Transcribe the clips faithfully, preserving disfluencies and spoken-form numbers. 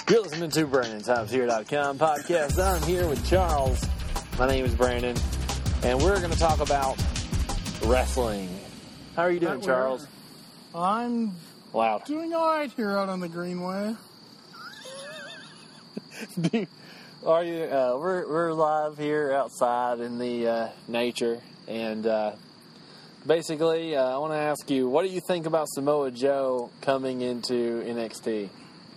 You're listening to Brandon Times Here dot com podcast. I'm here with Charles. My name is Brandon, and we're going to talk about wrestling. How are you doing, Charles? I'm Loud. doing all right here out on the Greenway. Are you? Uh, we're we're live here outside in the uh, nature, and uh, basically, uh, I want to ask you, what do you think about Samoa Joe coming into N X T?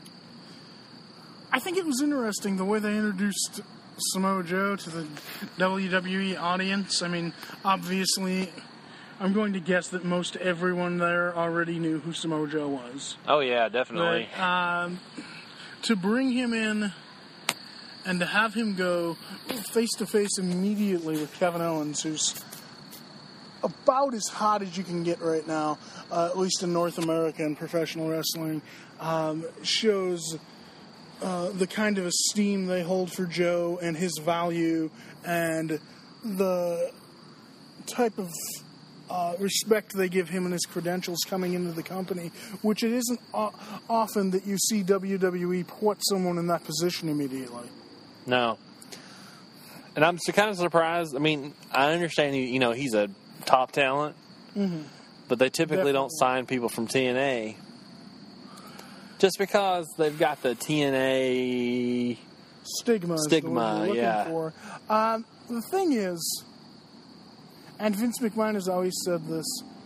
I think it was interesting the way they introduced Samoa Joe to the W W E audience. I mean, obviously, I'm going to guess that most everyone there already knew who Samoa Joe was. Oh yeah, definitely. But, um, to bring him in and to have him go face-to-face immediately with Kevin Owens, who's about as hot as you can get right now, uh, at least in North America and professional wrestling, um, shows uh, the kind of esteem they hold for Joe and his value and the type of uh, respect they give him and his credentials coming into the company, which it isn't o- often that you see W W E put someone in that position immediately. No. And I'm kind of surprised. I mean, I understand, you know, he's a top talent, Mm-hmm. but they typically Definitely. don't sign people from T N A just because they've got the T N A Stigma, is Stigma, the word you're looking yeah. for. Um, the thing is, and Vince McMahon has always said this,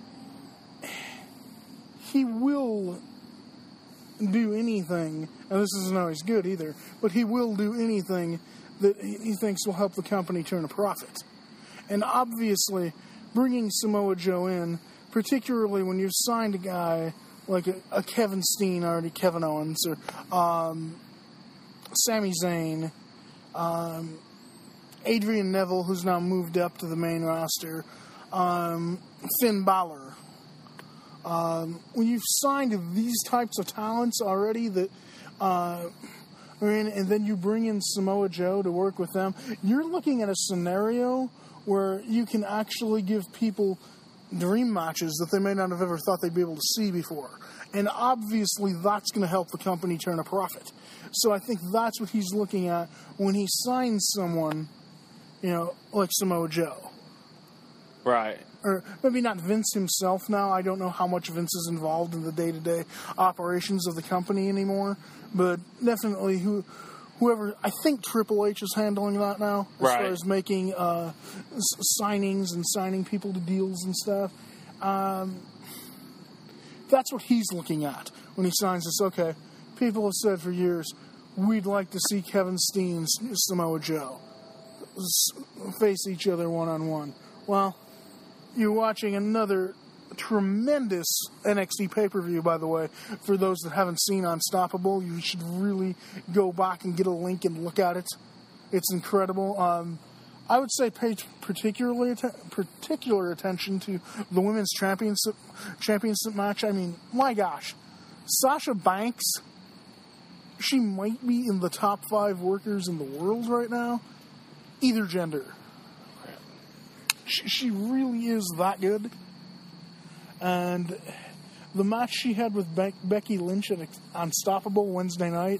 he will do anything, and this isn't always good either, but he will do anything that he thinks will help the company turn a profit. And obviously, bringing Samoa Joe in, particularly when you've signed a guy like a, a Kevin Steen, already Kevin Owens, or um, Sami Zayn, um, Adrian Neville, who's now moved up to the main roster, um, Finn Balor. Um, when you've signed these types of talents already, that, uh, I mean, and then you bring in Samoa Joe to work with them, you're looking at a scenario where you can actually give people dream matches that they may not have ever thought they'd be able to see before. And obviously that's going to help the company turn a profit. So I think that's what he's looking at when he signs someone, you know, like Samoa Joe. Right. Or maybe not Vince himself now. I don't know how much Vince is involved in the day-to-day operations of the company anymore. But definitely who... Whoever, I think Triple H is handling that now, as right. far as making uh, s- signings and signing people to deals and stuff. Um, that's what he's looking at when he signs this. Okay, people have said for years, we'd like to see Kevin Steen and Samoa Joe s- face each other one-on-one. Well, you're watching another tremendous N X T pay-per-view, by the way. For those that haven't seen Unstoppable, you should really go back and get a link and look at it. It's incredible. Um, I would say pay particularly att- particular attention to the women's championship championship match. I mean, my gosh, Sasha Banks, she might be in the top five workers in the world right now, either gender. She, she really is that good. And the match she had with Be- Becky Lynch at Unstoppable Wednesday night,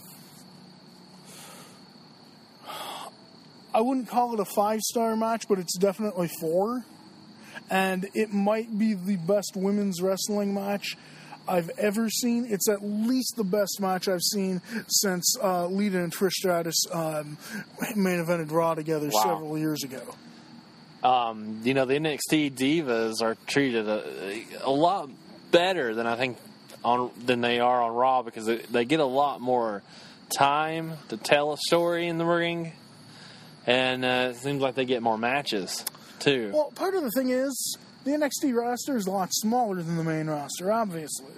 I wouldn't call it a five-star match, but it's definitely four. And it might be the best women's wrestling match I've ever seen. It's at least the best match I've seen since uh, Lita and Trish Stratus um, main evented Raw together Wow. several years ago. Um, you know, the N X T divas are treated a, a lot better than I think on than they are on Raw, because they, they get a lot more time to tell a story in the ring, and uh, it seems like they get more matches too. Well, part of the thing is the N X T roster is a lot smaller than the main roster, obviously.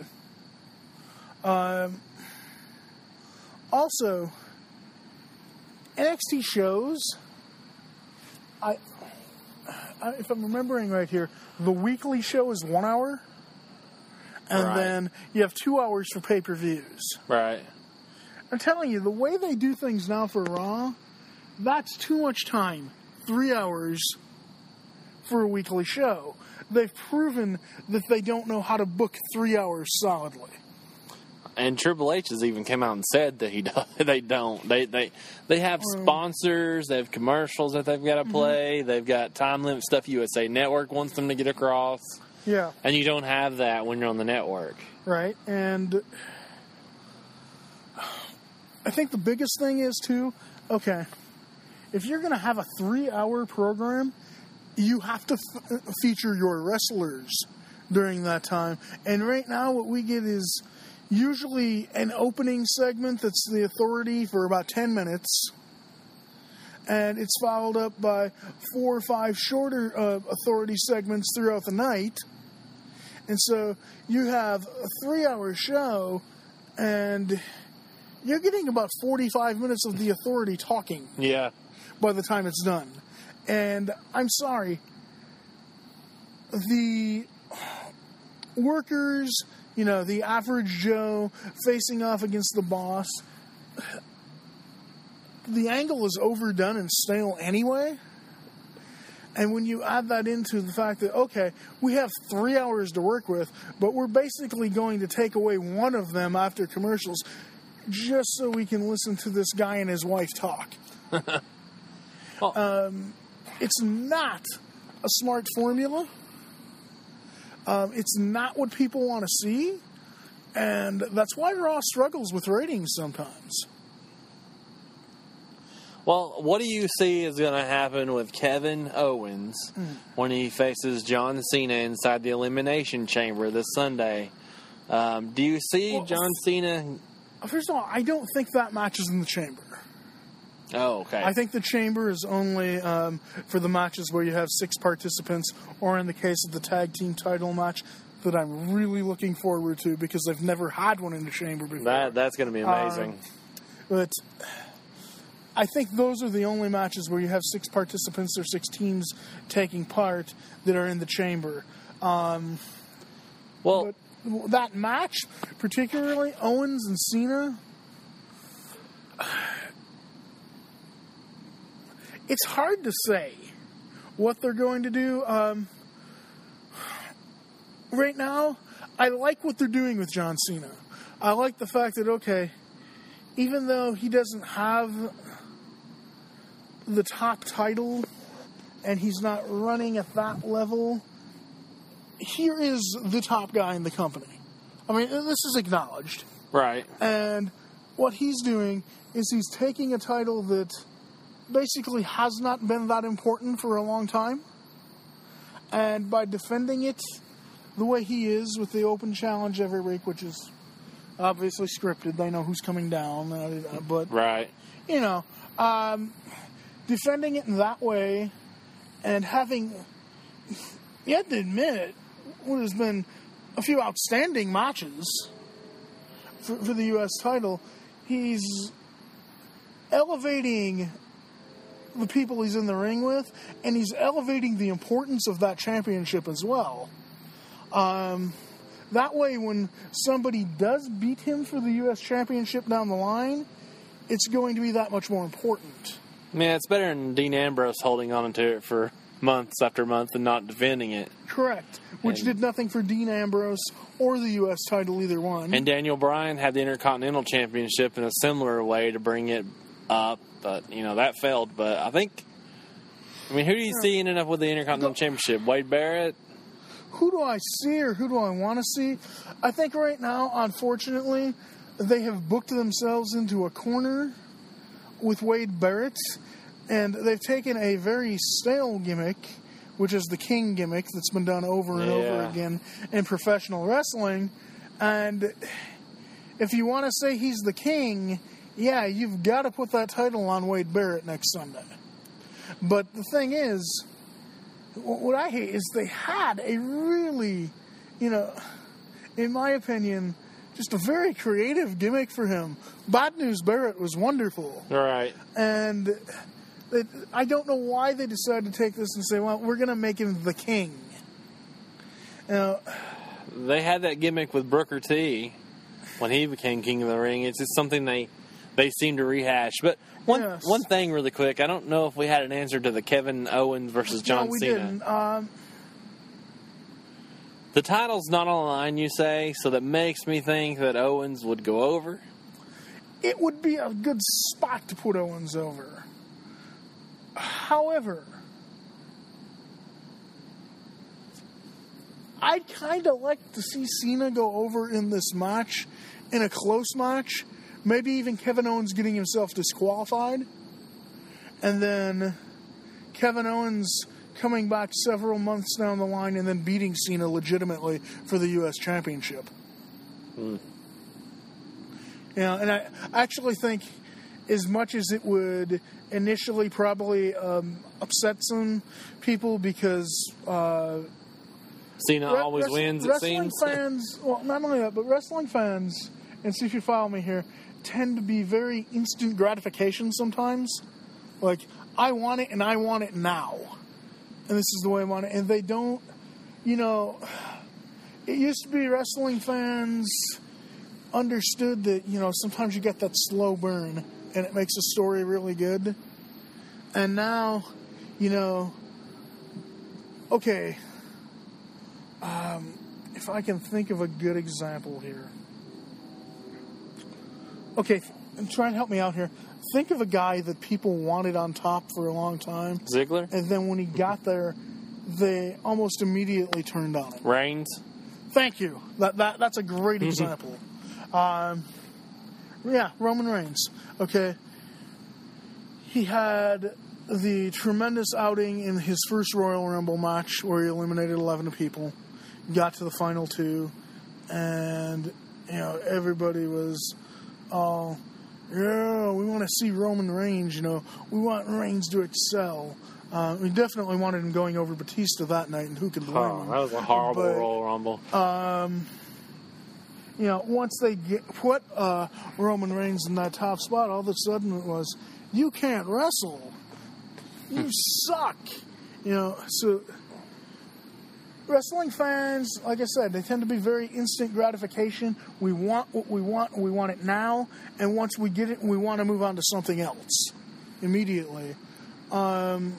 Um, also, N X T shows, I. if I'm remembering right here, the weekly show is one hour, and right. then you have two hours for pay-per-views. Right. I'm telling you, the way they do things now for Raw, that's too much time. Three hours for a weekly show. They've proven that they don't know how to book three hours solidly. and Triple H has even come out and said that he do, they don't. They they they have sponsors. They have commercials that they've got to play. Mm-hmm. They've got time limit stuff. U S A Network wants them to get across. Yeah, and you don't have that when you're on the network, right? And I think the biggest thing is too. Okay, if you're going to have a three-hour program, you have to f- feature your wrestlers during that time. And right now, what we get is usually an opening segment that's the Authority for about ten minutes. And it's followed up by four or five shorter uh, Authority segments throughout the night. And so you have a three-hour show, and you're getting about forty-five minutes of the Authority talking. Yeah. By the time it's done. And I'm sorry, the workers, you know, the average Joe facing off against the boss, the angle is overdone and stale anyway. And when you add that into the fact that, okay, we have three hours to work with, but we're basically going to take away one of them after commercials just so we can listen to this guy and his wife talk. well, um, it's not a smart formula. Um, it's not what people want to see. And that's why Raw struggles with ratings sometimes. Well, what do you see is going to happen with Kevin Owens mm. when he faces John Cena inside the Elimination Chamber this Sunday? Um, do you see well, John Cena? First of all, I don't think that match is in the Chamber. Oh, okay. I think the Chamber is only um, for the matches where you have six participants, or in the case of the tag team title match that I'm really looking forward to because I've never had one in the Chamber before. That That's going to be amazing. Um, but I think those are the only matches where you have six participants or six teams taking part that are in the Chamber. Um, well, but that match, particularly Owens and Cena, it's hard to say what they're going to do. Um, right now, I like what they're doing with John Cena. I like the fact that, okay, even though he doesn't have the top title and he's not running at that level, here is the top guy in the company. I mean, this is acknowledged. Right. And what he's doing is he's taking a title that basically has not been that important for a long time, and by defending it the way he is with the open challenge every week, which is obviously scripted, they know who's coming down, uh, but, right. you know, um, defending it in that way and having, you have to admit, what has been a few outstanding matches for, for the U S title, he's elevating the people he's in the ring with, and he's elevating the importance of that championship as well. Um, that way, when somebody does beat him for the U S championship down the line, it's going to be that much more important. Yeah, it's better than Dean Ambrose holding on to it for months after month and not defending it. Correct. Which and, did nothing for Dean Ambrose or the U S title, either one. And Daniel Bryan had the Intercontinental Championship in a similar way to bring it up, but, you know, that failed. But I think, I mean, who do you yeah. see ending up with the Intercontinental the, Championship? Wade Barrett? Who do I see or who do I want to see? I think right now, unfortunately, they have booked themselves into a corner with Wade Barrett, and they've taken a very stale gimmick, which is the King gimmick that's been done over and yeah. over again in professional wrestling. And if you want to say he's the King, yeah, you've got to put that title on Wade Barrett next Sunday. But the thing is, what I hate is they had a really, you know, in my opinion, just a very creative gimmick for him. Bad News Barrett was wonderful. Right. And it, I don't know why they decided to take this and say, well, we're going to make him the King. You know, they had that gimmick with Booker T when he became King of the Ring. It's just something they they seem to rehash. But one yes. one thing really quick, I don't know if we had an answer to the Kevin Owens versus John no, we Cena. Didn't. Um, The title's not on the line, you say, so that makes me think that Owens would go over. It would be a good spot to put Owens over. However, I'd kind of like to see Cena go over in this match, in a close match. Maybe even Kevin Owens getting himself disqualified. And then Kevin Owens coming back several months down the line and then beating Cena legitimately for the U S Championship. Hmm. You know, and I actually think as much as it would initially probably um, upset some people because uh, Cena re- always wrest- wins, it wrestling seems. fans, well, not only that, but wrestling fans, and see if you follow me here, tend to be very instant gratification sometimes. Like, I want it and I want it now. And this is the way I want it. And they don't, you know, it used to be wrestling fans understood that, you know, sometimes you get that slow burn and it makes a story really good. And now, you know, okay, um, if I can think of a good example here. Okay, try and help me out here. Think of a guy that people wanted on top for a long time. Ziggler? And then when he got there, they almost immediately turned on him. Reigns? Thank you. That, that That's a great example. Um, yeah, Roman Reigns. Okay. He had the tremendous outing in his first Royal Rumble match where he eliminated eleven people, got to the final two, and, you know, everybody was all, yeah, we want to see Roman Reigns, you know, we want Reigns to excel. Uh, we definitely wanted him going over Batista that night, and who could blame Oh, him? that was a horrible But, Royal Rumble. Um, you know, once they get, put uh, Roman Reigns in that top spot, all of a sudden it was, you can't wrestle. You suck. You know, so wrestling fans, like I said, they tend to be very instant gratification. We want what we want, we want it now, and once we get it, we want to move on to something else immediately. Um,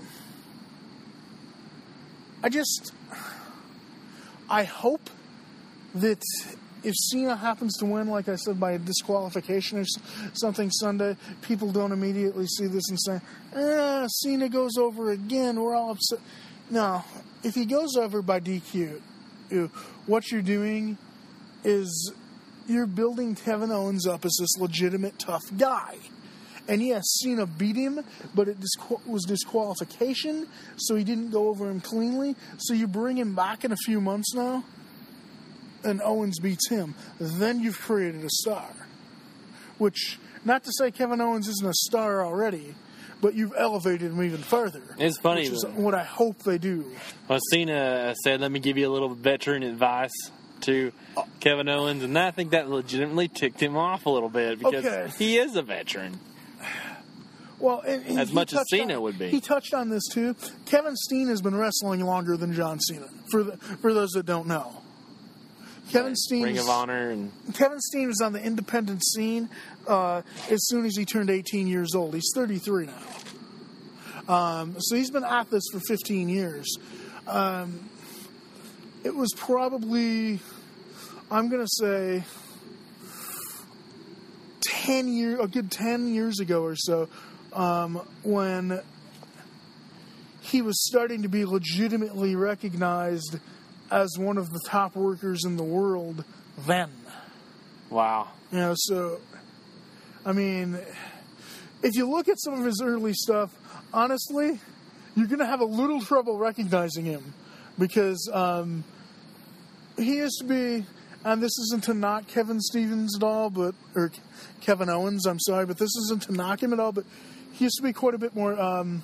I just, I hope that if Cena happens to win, like I said, by a disqualification or something Sunday, people don't immediately see this and say, eh, Cena goes over again, we're all upset. No, if he goes over by D Q, what you're doing is you're building Kevin Owens up as this legitimate tough guy. And yes, Cena beat him, but it disqu- was disqualification, so he didn't go over him cleanly. So you bring him back in a few months now, and Owens beats him. Then you've created a star. Which, not to say Kevin Owens isn't a star already, but you've elevated him even further. It's funny. Which is what I hope they do. Well, Cena said, let me give you a little veteran advice to Kevin Owens, and I think that legitimately ticked him off a little bit because Okay. he is a veteran. Well, and, and As he much as touched Cena on, would be. He touched on this too. Kevin Steen has been wrestling longer than John Cena. For the, for those that don't know, Kevin Steen Ring of Honor and Kevin Steen was on the independent scene uh, as soon as he turned eighteen years old. He's thirty-three now, um, so he's been at this for fifteen years. Um, it was probably, I'm going to say, ten years, a good ten years ago or so. Um, when he was starting to be legitimately recognized as one of the top workers in the world then. wow. You know, so, I mean, if you look at some of his early stuff, honestly, you're going to have a little trouble recognizing him because um, he used to be, and this isn't to knock Kevin Stevens at all, but, or Kevin Owens, I'm sorry, but this isn't to knock him at all, but he used to be quite a bit more um,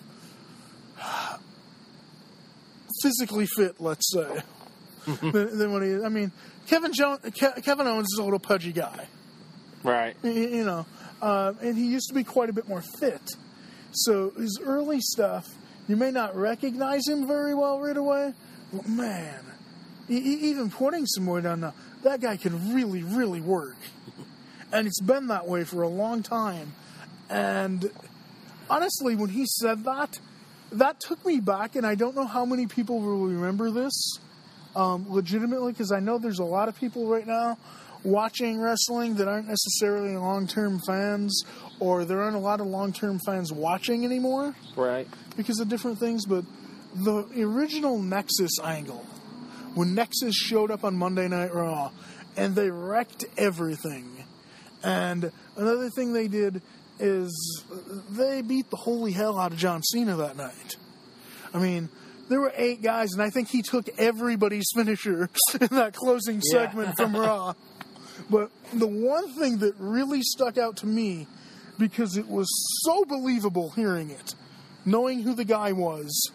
physically fit, let's say, than, than what he is. I mean, Kevin jo- Ke- Kevin Owens is a little pudgy guy. Right. You, you know, uh, and he used to be quite a bit more fit. So his early stuff, you may not recognize him very well right away, but man, e- even putting some weight on now, that guy can really, really work. And it's been that way for a long time. And honestly, when he said that, that took me back, and I don't know how many people will remember this. um, legitimately, because I know there's a lot of people right now watching wrestling that aren't necessarily long-term fans, or there aren't a lot of long-term fans watching anymore. Right. Because of different things, but the original Nexus angle, when Nexus showed up on Monday Night Raw, and they wrecked everything. And another thing they did is they beat the holy hell out of John Cena that night. I mean, there were eight guys, and I think he took everybody's finisher in that closing segment yeah. from Raw. But the one thing that really stuck out to me, because it was so believable hearing it, knowing who the guy was,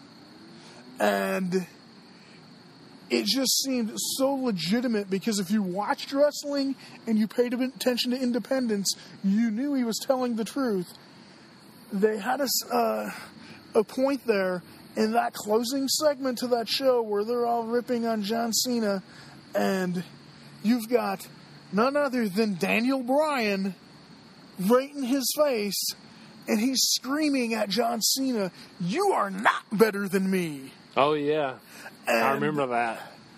and it just seemed so legitimate, because if you watched wrestling and you paid attention to independence, you knew he was telling the truth. They had a, uh, a point there in that closing segment to that show where they're all ripping on John Cena, and you've got none other than Daniel Bryan right in his face, and he's screaming at John Cena, "You are not better than me." Oh, yeah. And, I remember that.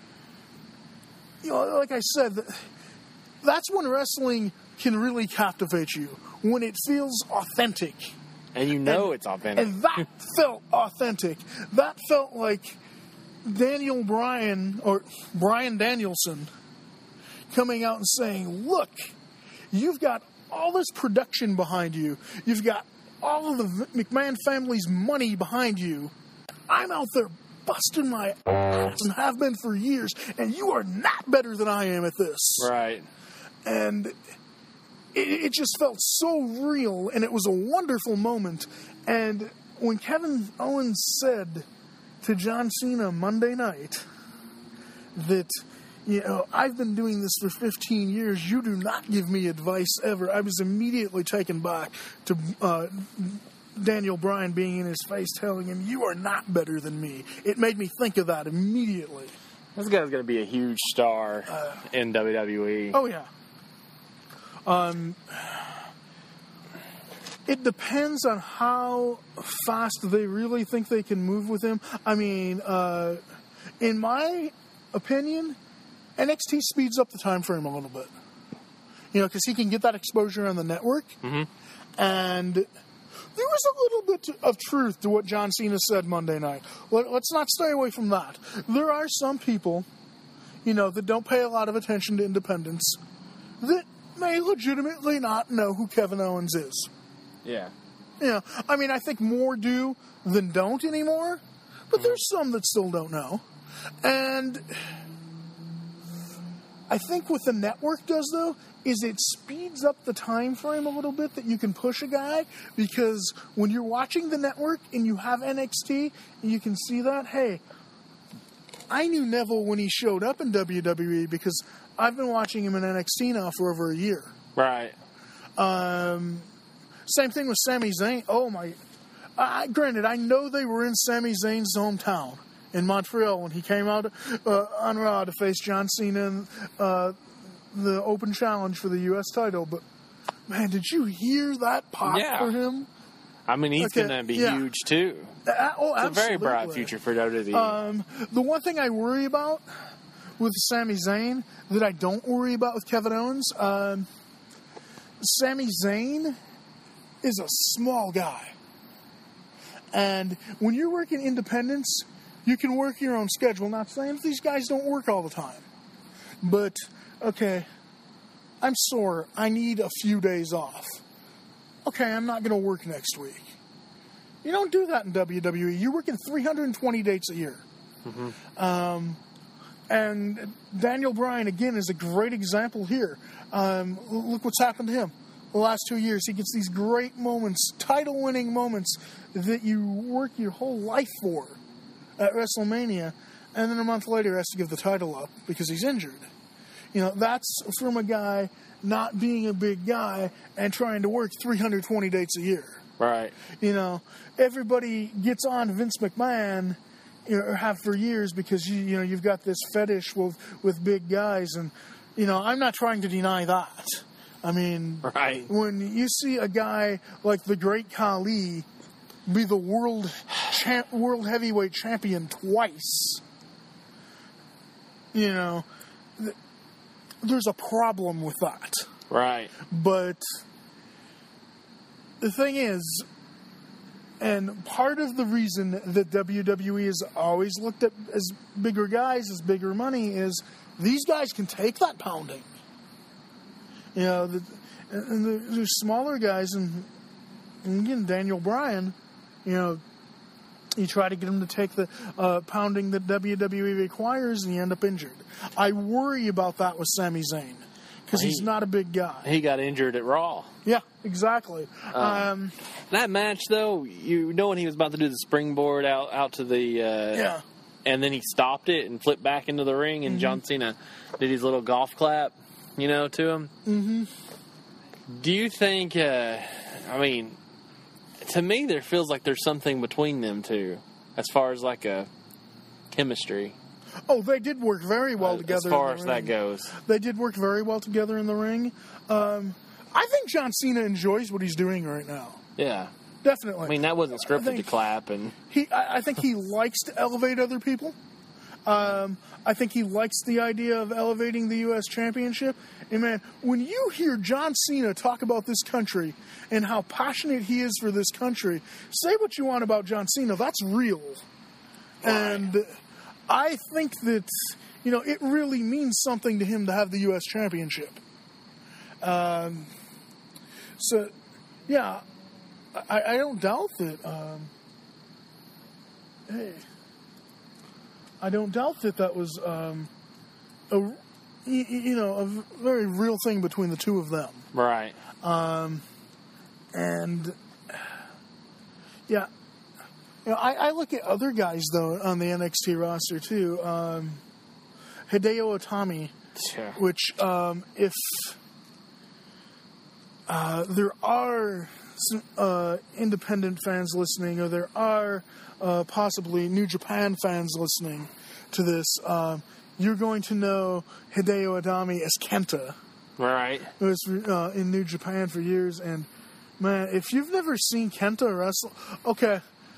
You know, like I said, that's when wrestling can really captivate you, when it feels authentic. And you know and, it's authentic. And that felt authentic. That felt like Daniel Bryan, or Bryan Danielson, coming out and saying, look, you've got all this production behind you. You've got all of the McMahon family's money behind you. I'm out there busting my ass and have been for years, and you are not better than I am at this. Right. And it, it just felt so real, and it was a wonderful moment. And when Kevin Owens said to John Cena Monday night that, you know, I've been doing this for fifteen years, you do not give me advice ever, I was immediately taken back to uh, Daniel Bryan being in his face telling him, you are not better than me. It made me think of that immediately. This guy's going to be a huge star uh, in W W E. Oh, yeah. Um, it depends on how fast they really think they can move with him. I mean, uh, in my opinion, N X T speeds up the time frame a little bit. You know, because he can get that exposure on the network. Mm-hmm. And there was a little bit of truth to what John Cena said Monday night. Let, let's not stay away from that. There are some people, you know, that don't pay a lot of attention to independence that may legitimately not know who Kevin Owens is. Yeah. You know, I mean, I think more do than don't anymore, but mm-hmm. there's some that still don't know. And I think what the network does, though, is it speeds up the time frame a little bit that you can push a guy, because when you're watching the network and you have N X T and you can see that, hey, I knew Neville when he showed up in W W E because I've been watching him in N X T now for over a year. Right. Um, same thing with Sami Zayn. Oh, my. I, granted, I know they were in Sami Zayn's hometown in Montreal when he came out uh, on Raw to face John Cena in uh, the open challenge for the U S title. But, man, did you hear that pop yeah. for him? I mean, he's okay. going to be yeah. huge, too. Uh, oh, it's absolutely. a very bright future for W W E. Um, the one thing I worry about with Sami Zayn that I don't worry about with Kevin Owens, um, Sami Zayn is a small guy. And when you're working independence, you can work your own schedule. Not saying these guys don't work all the time. But, okay, I'm sore. I need a few days off. Okay, I'm not going to work next week. You don't do that in W W E. You're working three hundred twenty dates a year. Mm-hmm. Um, and Daniel Bryan, again, is a great example here. Um, look what's happened to him the last two years. He gets these great moments, title-winning moments that you work your whole life for at WrestleMania, and then a month later has to give the title up because he's injured. You know, that's from a guy not being a big guy and trying to work three hundred twenty dates a year. Right. You know, everybody gets on Vince McMahon, you know, or have for years because, you, you know, you've got this fetish with, with big guys. And, you know, I'm not trying to deny that. I mean, right. when you see a guy like the Great Khali be the world champ, world heavyweight champion twice, you know, th- there's a problem with that. Right. But the thing is, and part of the reason that W W E has always looked at as bigger guys, as bigger money, is these guys can take that pounding. You know, the, and the, there's smaller guys, and, and again, Daniel Bryan, you know, you try to get him to take the uh, pounding that W W E requires, and you end up injured. I worry about that with Sami Zayn, because He- he's not a big guy. He got injured at Raw. Yeah, exactly. Um, That match, though, you know when he was about to do the springboard out, out to the... Uh, yeah. And then he stopped it and flipped back into the ring, and Mm-hmm. John Cena did his little golf clap, you know, to him. Mm-hmm. Do you think, uh, I mean, to me, there feels like there's something between them two, as far as like a chemistry, Oh, they did work very well uh, together. as far in as the that ring. goes. They did work very well together in the ring. Um, I think John Cena enjoys what he's doing right now. Yeah. Definitely. I mean, that wasn't scripted think- to clap, and He, I, I think he likes to elevate other people. Um, I think he likes the idea of elevating the U S Championship. And man, when you hear John Cena talk about this country and how passionate he is for this country, say what you want about John Cena, that's real. And I think that, you know, it really means something to him to have the U S Championship. Um, so, yeah, I, I don't doubt that. Um, hey, I don't doubt that that was um, a, you, you know, a very real thing between the two of them. right. And yeah, you know, I, I look at other guys though on the N X T roster too. Um, Hideo Itami, Yeah. which um, if uh, there are some, uh, independent fans listening, or there are uh, possibly New Japan fans listening to this, um, you're going to know Hideo Itami as Kenta, Right. who was uh, in New Japan for years. And man, if you've never seen Kenta wrestle, okay,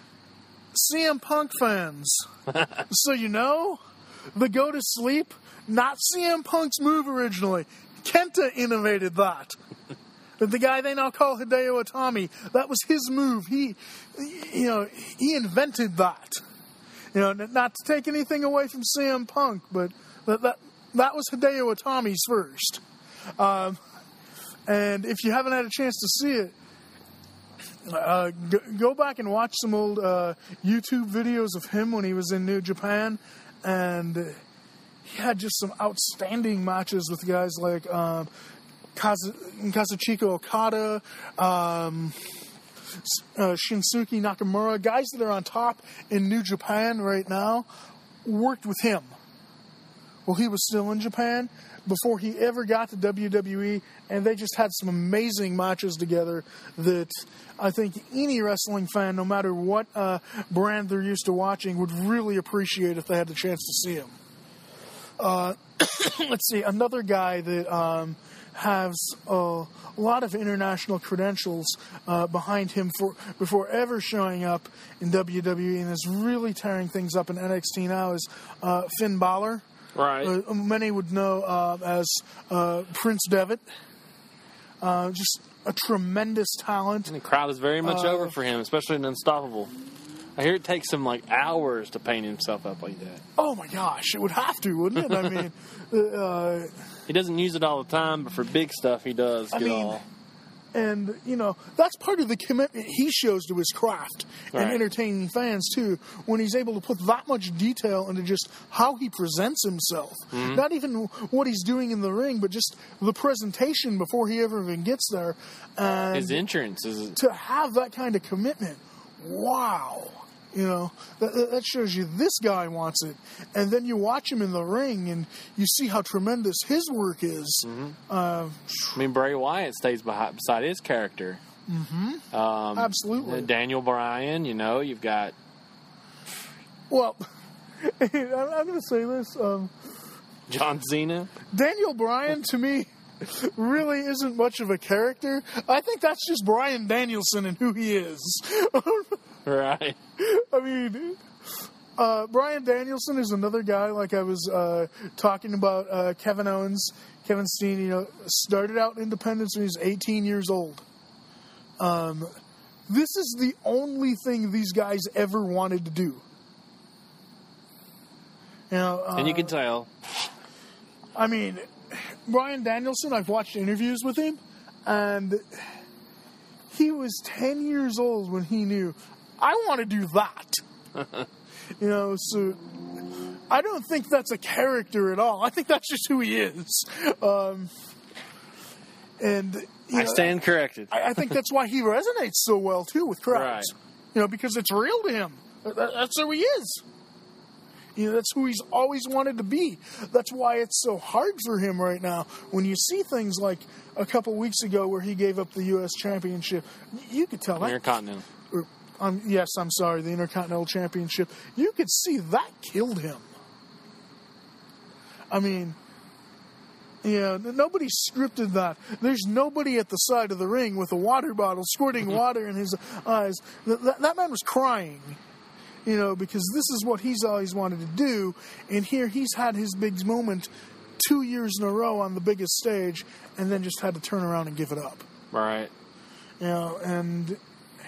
C M Punk fans, so you know, the go to sleep, not C M Punk's move originally. Kenta innovated that. The guy they now call Hideo Itami, that was his move. He, you know, he invented that. You know, not to take anything away from C M Punk, but that that, that was Hideo Itami's first. Um, and if you haven't had a chance to see it, uh, go, go back and watch some old uh, YouTube videos of him when he was in New Japan, and he had just some outstanding matches with guys like um, Kazu, Kazuchika Okada, um, uh, Shinsuke Nakamura, guys that are on top in New Japan right now, worked with him while he was still in Japan before he ever got to W W E, and they just had some amazing matches together that I think any wrestling fan, no matter what uh, brand they're used to watching, would really appreciate if they had the chance to see him. Uh, let's see, another guy that um, has a lot of international credentials uh, behind him for before ever showing up in W W E and is really tearing things up in N X T now is uh, Finn Balor. Right. Uh, many would know uh, as uh, Prince Devitt. Uh, just a tremendous talent. And the crowd is very much Uh, over for him, especially in Unstoppable. I hear it takes him like hours to paint himself up like that. Oh my gosh, it would have to, wouldn't it? I mean, uh, He doesn't use it all the time, but for big stuff, he does I get mean, all. and you know that's part of the commitment he shows to his craft and Right. entertaining fans too. When he's able to put that much detail into just how he presents himself, Mm-hmm. not even what he's doing in the ring, but just the presentation before he ever even gets there. And His entrance is to have that kind of commitment, wow. You know, that, that shows you this guy wants it. And then you watch him in the ring and you see how tremendous his work is. Mm-hmm. Uh, I mean, Bray Wyatt stays behind, beside his character. Mm-hmm. Um, absolutely. Daniel Bryan, you know, you've got. Well, I'm going to say this. Um, John Cena. Daniel Bryan, to me, really isn't much of a character. I think that's just Bryan Danielson and who he is. Right. I mean, Uh, Bryan Danielson is another guy, like I was uh, talking about uh, Kevin Owens. Kevin Steen, you know, started out independence when he was eighteen years old. Um, this is the only thing these guys ever wanted to do. You know, uh, and you can tell. I mean, Bryan Danielson, I've watched interviews with him, and he was ten years old when he knew, I want to do that. You know, so I don't think that's a character at all. I think that's just who he is. Um, and you I know, stand corrected. I, I think that's why he resonates so well, too, with crowds. Right. You know, because it's real to him. That, that's who he is. You know, that's who he's always wanted to be. That's why it's so hard for him right now. When you see things like a couple weeks ago where he gave up the U S Championship, you could tell that. Intercontinental. Or, um, yes, I'm sorry, the Intercontinental Championship. You could see that killed him. I mean, yeah, nobody scripted that. There's nobody at the side of the ring with a water bottle squirting water in his eyes. That, that man was crying, you know, because this is what he's always wanted to do. And here he's had his big moment two years in a row on the biggest stage and then just had to turn around and give it up. Right. You know, and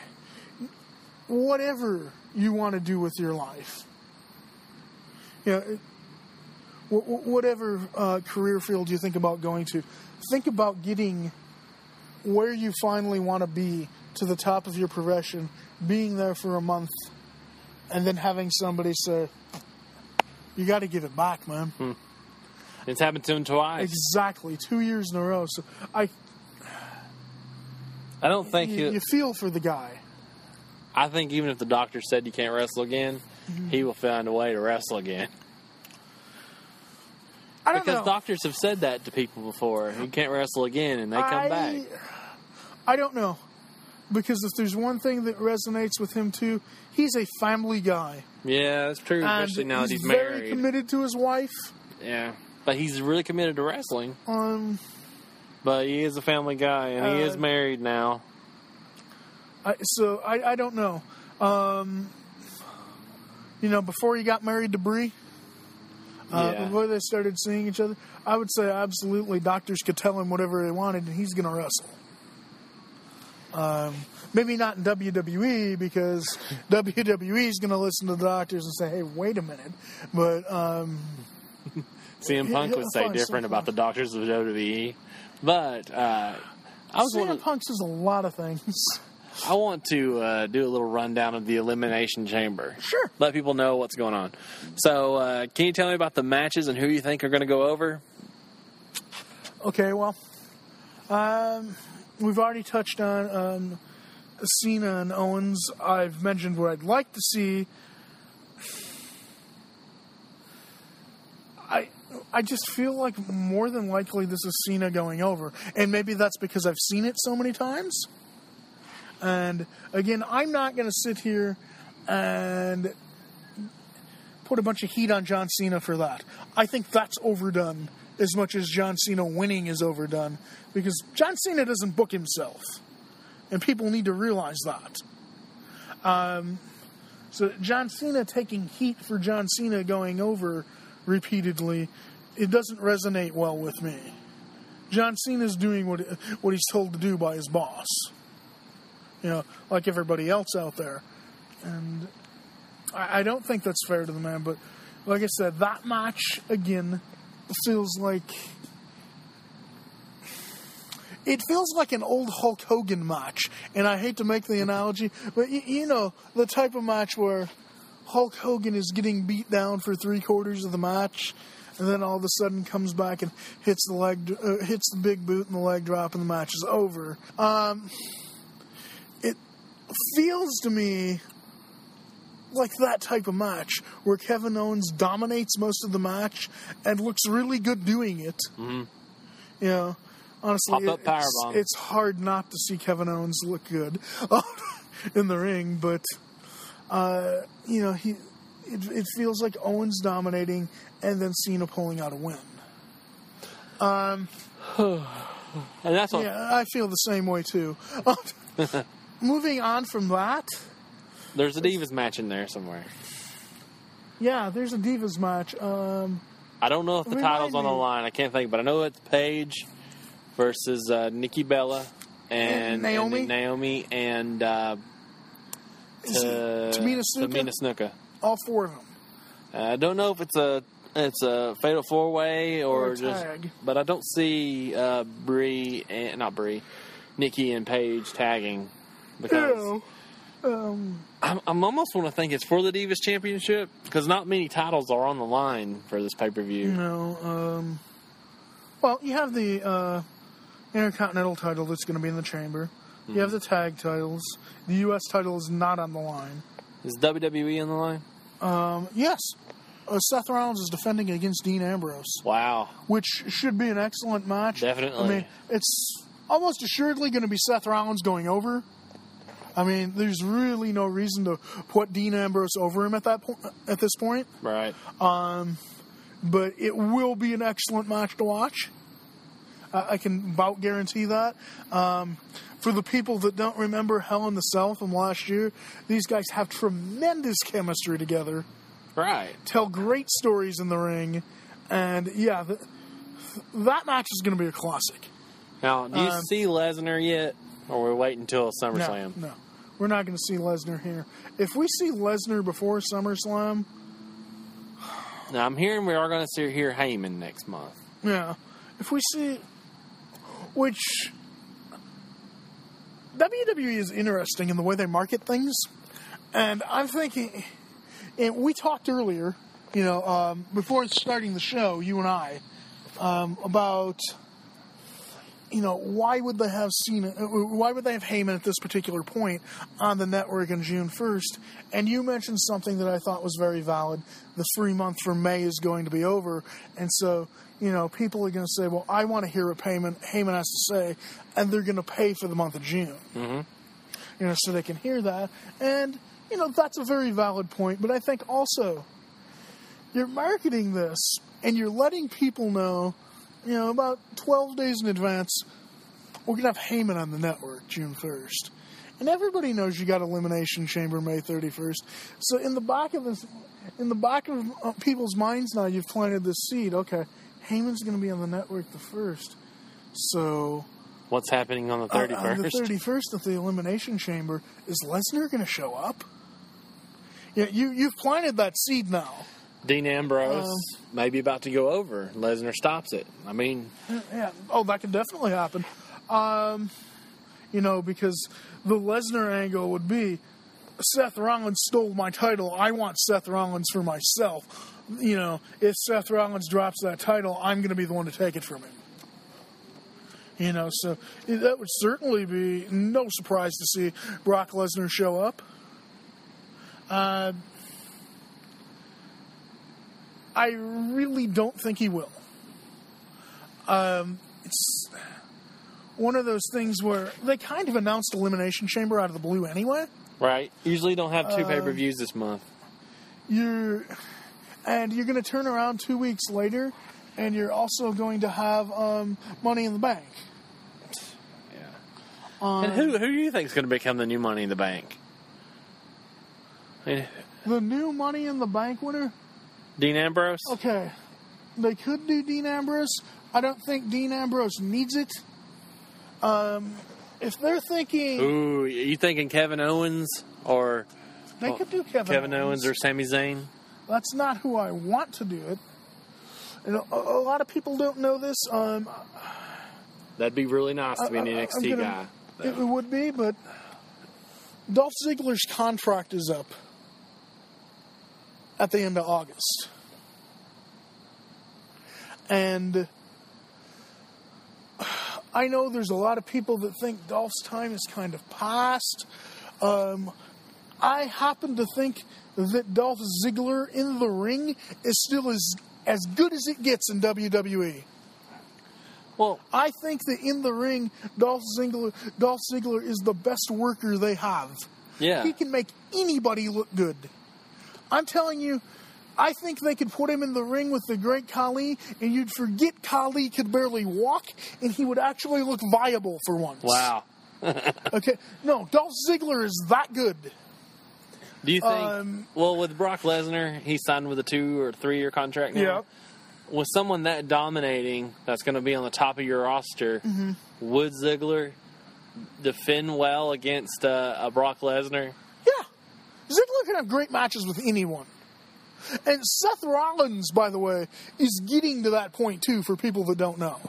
whatever you want to do with your life, you know, whatever uh, career field you think about going to, think about getting where you finally want to be to the top of your profession, being there for a month, and then having somebody say, you got to give it back, man. Hmm. It's happened to him twice. Exactly. Two years in a row. So I I don't think you, he, you feel for the guy. I think even if the doctor said you can't wrestle again, mm-hmm. he will find a way to wrestle again. I don't because know. doctors have said that to people before. You can't wrestle again, and they come I, back. I don't know. Because if there's one thing that resonates with him, too, he's a family guy. Yeah, that's true, and especially now that he's he's married. very committed to his wife. Yeah, but he's really committed to wrestling. Um, But he is a family guy, and he uh, is married now. I, so, I, I don't know. Um, you know, before he got married to Brie, uh, yeah. before they started seeing each other, I would say absolutely doctors could tell him whatever they wanted, and he's going to wrestle. Um, maybe not in W W E, because W W E is going to listen to the doctors and say, hey, wait a minute. But um, C M Punk he'll would say find different something. about the doctors of W W E. But uh, I was C M wondering, Punk says a lot of things. I want to uh, do a little rundown of the Elimination Chamber. Sure. Let people know what's going on. So, uh, can you tell me about the matches and who you think are going to go over? Okay, well, um, we've already touched on um, Cena and Owens. I've mentioned what I'd like to see. I I just feel like more than likely this is Cena going over. And maybe that's because I've seen it so many times. And again, I'm not going to sit here and put a bunch of heat on John Cena for that. I think that's overdone as much as John Cena winning is overdone. Because John Cena doesn't book himself. And people need to realize that. Um, so John Cena taking heat for John Cena going over repeatedly, it doesn't resonate well with me. John Cena's doing what what he's told to do by his boss. You know, like everybody else out there. And I, I don't think that's fair to the man, but like I said, that match, again, feels like... It feels like an old Hulk Hogan match. And I hate to make the analogy, but you, you know, the type of match where Hulk Hogan is getting beat down for three quarters of the match, and then all of a sudden comes back and hits the leg, uh, hits the big boot and the leg drop, and the match is over. Um, it feels to me like that type of match where Kevin Owens dominates most of the match and looks really good doing it. Mm-hmm. You know, honestly, Pop-up it, it's, powerbomb. it's hard not to see Kevin Owens look good in the ring, but uh, you know, he it, it feels like Owens dominating and then Cena pulling out a win. Um, and that's what, yeah, I feel the same way too. Moving on from that, there's a Divas match in there somewhere. Yeah, there's a Divas match. Um, I don't know if the Remind title's on the me. line. I can't think, but I know it's Paige versus uh, Nikki Bella and, And Naomi? and Naomi and uh, is it uh, Tamina Snuka? Tamina Snuka. All four of them. I don't know if it's a it's a fatal four way or, Or a just, tag. but I don't see uh, Brie and not Brie, Nikki and Paige tagging because Yeah. Um, I'm, I'm almost want to think it's for the Divas Championship because not many titles are on the line for this pay per view. no. Um, well, you have the uh, Intercontinental title that's going to be in the chamber. You have the tag titles. The U S title is not on the line. Is W W E on the line? Um, yes. Uh, Seth Rollins is defending against Dean Ambrose, Wow. which should be an excellent match. Definitely. I mean, it's almost assuredly going to be Seth Rollins going over. I mean, there's really no reason to put Dean Ambrose over him at that point. At this point, Right. um, but it will be an excellent match to watch. Uh, I can about guarantee that. Um, for the people that don't remember Hell in the Cell from last year, these guys have tremendous chemistry together. Right. Tell great stories in the ring, and yeah, th- that match is going to be a classic. Now, do you Um, see Lesnar yet, or we're waiting until SummerSlam? No, no, we're not going to see Lesnar here. If we see Lesnar before SummerSlam, Now, I'm hearing we are going to see hear Heyman next month. yeah, if we see, which W W E is interesting in the way they market things, and I'm thinking, and we talked earlier, you know, um, before starting the show, you and I, um, about, you know, why would they have Cena, why would they have Heyman at this particular point on the network on June first? And you mentioned something that I thought was very valid. The three month for May is going to be over, and so, you know, people are going to say, well, I want to hear what Heyman, Heyman has to say, and they're going to pay for the month of June. Mm-hmm. You know, so they can hear that. And, you know, that's a very valid point. But I think also, you're marketing this, and you're letting people know, you know, about twelve days in advance, we're going to have Heyman on the network June first. And everybody knows you got Elimination Chamber May thirty-first. So in the back of this, in the back of uh, people's minds now, you've planted this seed. Okay, Heyman's going to be on the network the first. So What's happening on the uh, thirty-first? on the thirty-first of the Elimination Chamber, is Lesnar going to show up? Yeah, you you've planted that seed now. Dean Ambrose Um, may be about to go over. Lesnar stops it. I mean, Yeah. Oh, that could definitely happen. Um, you know, because the Lesnar angle would be, Seth Rollins stole my title. I want Seth Rollins for myself. You know, if Seth Rollins drops that title, I'm going to be the one to take it from him. You know, so that would certainly be no surprise to see Brock Lesnar show up. Uh, I really don't think he will. Um, it's one of those things where they kind of announced Elimination Chamber out of the blue anyway. right? Usually don't have two Um, pay-per-views this month. You're, and you're going to turn around two weeks later, and you're also going to have um, Money in the Bank. Yeah. Um, And who who do you think is going to become the new Money in the Bank? I mean, The new Money in the Bank winner? Dean Ambrose? Okay. They could do Dean Ambrose. I don't think Dean Ambrose needs it. Um, if they're thinking... Ooh, you thinking Kevin Owens or They could do Kevin, Kevin Owens or Sami Zayn? That's not who I want to do it. And a, a lot of people don't know this. Um, That'd be really nice to be an I- I- N X T I'm guy. gonna- It would be, but Dolph Ziggler's contract is up at the end of August. And I know there's a lot of people that think Dolph's time is kind of past. Um, I happen to think that Dolph Ziggler in the ring is still as, as good as it gets in W W E. Well, I think that in the ring, Dolph Ziggler, Dolph Ziggler is the best worker they have. yeah. He can make anybody look good. I'm telling you, I think they could put him in the ring with the great Khali, and you'd forget Khali could barely walk, and he would actually look viable for once. Wow. Okay, no, Dolph Ziggler is that good. Do you think? Um, well, with Brock Lesnar, he signed with a two or three year contract now. Yeah. With someone that dominating, that's going to be on the top of your roster, Mm-hmm. would Ziggler defend well against uh, a Brock Lesnar? Yeah. Ziggler can have great matches with anyone. And Seth Rollins, by the way, is getting to that point, too, for people that don't know.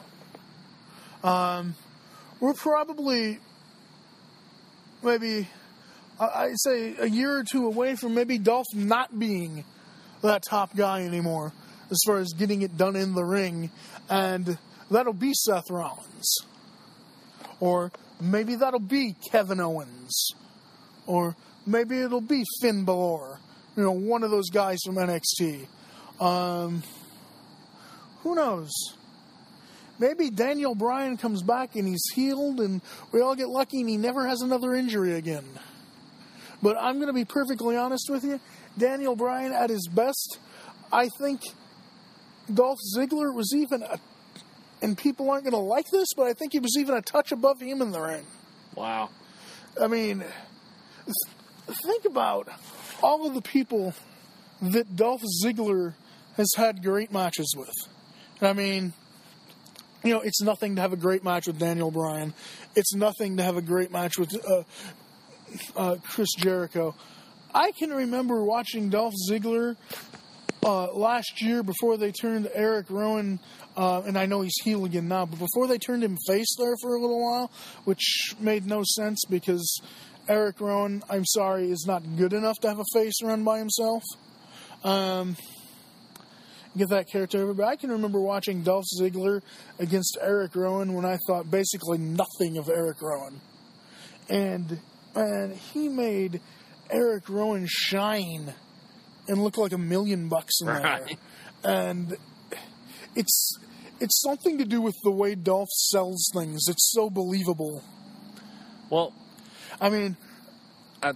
Um, we're probably, maybe, I'd say a year or two away from maybe Dolph not being that top guy anymore, as far as getting it done in the ring. And that'll be Seth Rollins. Or maybe that'll be Kevin Owens. Or maybe it'll be Finn Balor. You know, one of those guys from N X T. Um, who knows? Maybe Daniel Bryan comes back and he's healed and we all get lucky and he never has another injury again. But I'm going to be perfectly honest with you. Daniel Bryan at his best, I think Dolph Ziggler was even, a, and people aren't going to like this, but I think he was even a touch above him in the ring. Wow. I mean, think about all of the people that Dolph Ziggler has had great matches with. I mean, you know, it's nothing to have a great match with Daniel Bryan. It's nothing to have a great match with uh, uh, Chris Jericho. I can remember watching Dolph Ziggler uh, last year before they turned Eric Rowan, uh, and I know he's heel again now, but before they turned him face there for a little while, which made no sense because Eric Rowan, I'm sorry, is not good enough to have a face run by himself. Um, get that character over. But I can remember watching Dolph Ziggler against Eric Rowan when I thought basically nothing of Eric Rowan. And, and he made Eric Rowan shine and look like a million bucks in Right. there. And it's, it's something to do with the way Dolph sells things. It's so believable. Well, I mean, I,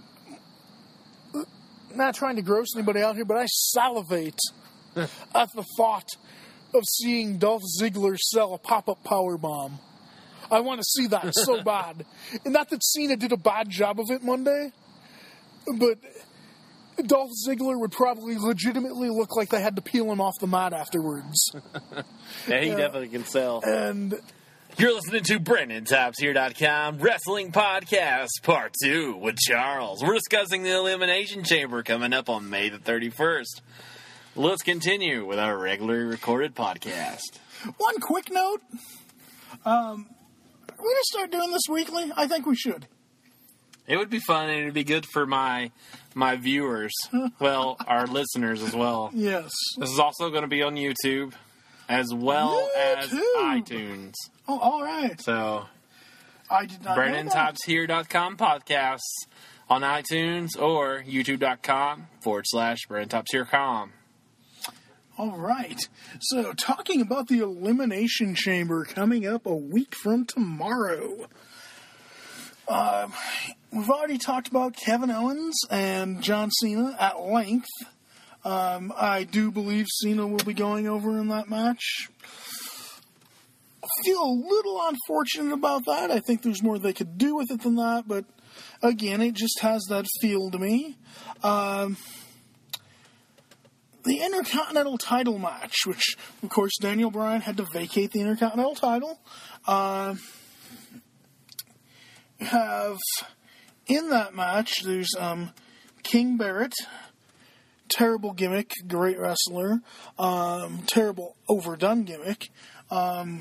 not trying to gross anybody out here, but I salivate at the thought of seeing Dolph Ziggler sell a pop-up power bomb. I want to see that so bad. And not that Cena did a bad job of it Monday, but Dolph Ziggler would probably legitimately look like they had to peel him off the mat afterwards. yeah, he Yeah. definitely can sell. And You're listening to Brandon Tops Here dot com Wrestling Podcast Part two with Charles. We're discussing the Elimination Chamber coming up on May the thirty-first. Let's continue with our regularly recorded podcast. one quick note. Um, are we going to start doing this weekly? I think we should. It would be fun, and it would be good for my my viewers. Well, our listeners as well. Yes. This is also going to be on YouTube as well as YouTube. iTunes. Oh, all right. So, I did not Brandon know that. Tops Here dot com podcasts on iTunes or YouTube.com forward slash Brandon Tops Here dot com. All right. So, talking about the Elimination Chamber coming up a week from tomorrow. Um, we've already talked about Kevin Owens and John Cena at length. Um, I do believe Cena will be going over in that match. I feel a little unfortunate about that. I think there's more they could do with it than that, but again, it just has that feel to me. Um, the Intercontinental title match, which, of course, Daniel Bryan had to vacate the Intercontinental title. Uh, have in that match, there's um, King Barrett, terrible gimmick, great wrestler, um, terrible overdone gimmick. Um,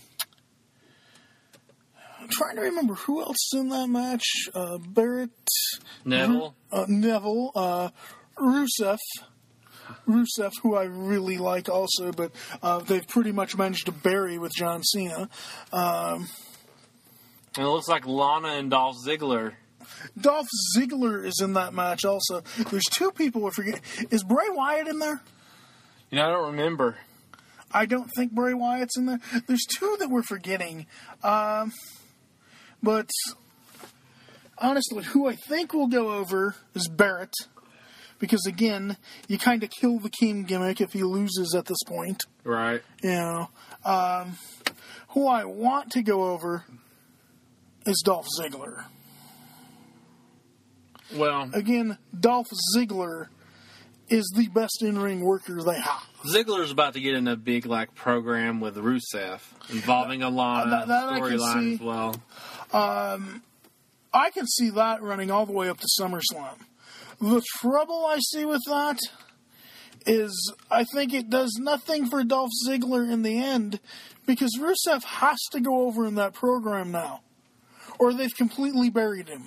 I'm trying to remember who else is in that match. Uh, Barrett, Neville. uh, Neville, uh, Rusev. Rusev, who I really like also, but uh, they've pretty much managed to bury with John Cena. Um, And it looks like Lana and Dolph Ziggler. Dolph Ziggler is in that match also. There's two people we're forgetting. Is Bray Wyatt in there? You know, I don't remember. I don't think Bray Wyatt's in there. There's two that we're forgetting. Um, but honestly, who I think will go over is Barrett. Because again, you kind of kill the King gimmick if he loses at this point. Right. You know. Um, who I want to go over is Dolph Ziggler. Well, again, Dolph Ziggler is the best in-ring worker they have. Ziggler's about to get in a big like program with Rusev involving Alana that, that storyline as well. Um, I can see that running all the way up to SummerSlam. The trouble I see with that is I think it does nothing for Dolph Ziggler in the end because Rusev has to go over in that program now, or they've completely buried him.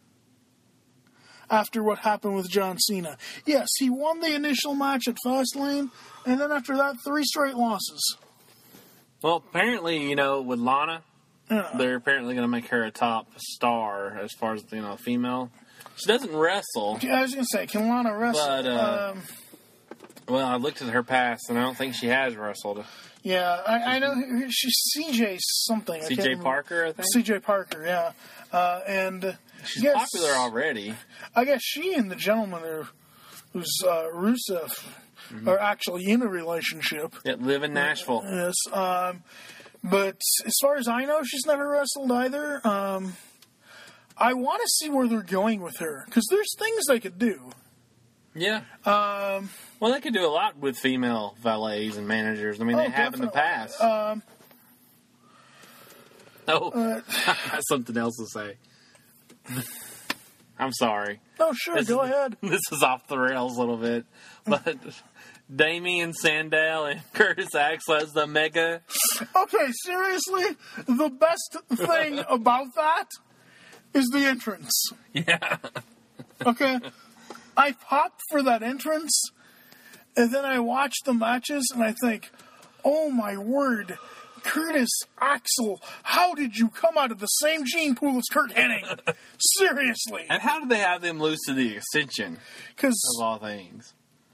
After what happened with John Cena. Yes, he won the initial match at Fastlane, and then after that, three straight losses. Well, apparently, you know, with Lana, Yeah. they're apparently going to make her a top star as far as, you know, female. She doesn't wrestle. I was going to say, can Lana wrestle? But, uh, um, well, I looked at her past, and I don't think she has wrestled. yeah, I, I know her- she's C J something. I C can't J remember. Parker, I think? C J Parker, yeah. Uh, and She's yes, popular already. I guess she and the gentleman are, who's uh, Rusev Mm-hmm. are actually in a relationship. Yeah, live in Nashville. Yes, um, but as far as I know, she's never wrestled either. Um, I want to see where they're going with her because there's things they could do. Yeah. Um, Well, they could do a lot with female valets and managers. I mean, oh, they have in the definitely. past. Um, oh, uh, I have something else to say. I'm sorry. no, sure, This go is, ahead. This is off the rails a little bit, but Damien Sandow and Curtis Axel as the mega. Okay, seriously, the best thing about that is the entrance. Yeah. Okay, I popped for that entrance, and then I watch the matches, and I think, oh my word, Curtis Axel, how did you come out of the same gene pool as Kurt Hennig? Seriously. And how did they have them lose to the Ascension, Because, of all things?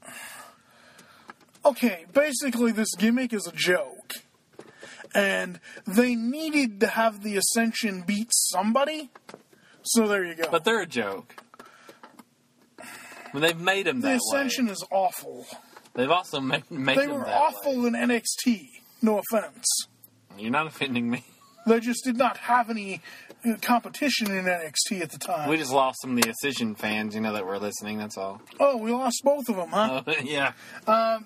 okay, basically this gimmick is a joke. And they needed to have the Ascension beat somebody. So there you go. But they're a joke. I mean, they've made them the that Ascension way. is awful. They've also made, made They them were that awful way. in N X T. No offense. You're not offending me. They just did not have any uh, competition in N X T at the time. We just lost some of the Ascension fans, you know, that were listening, that's all. Oh, we lost both of them, huh? Uh, yeah. Um,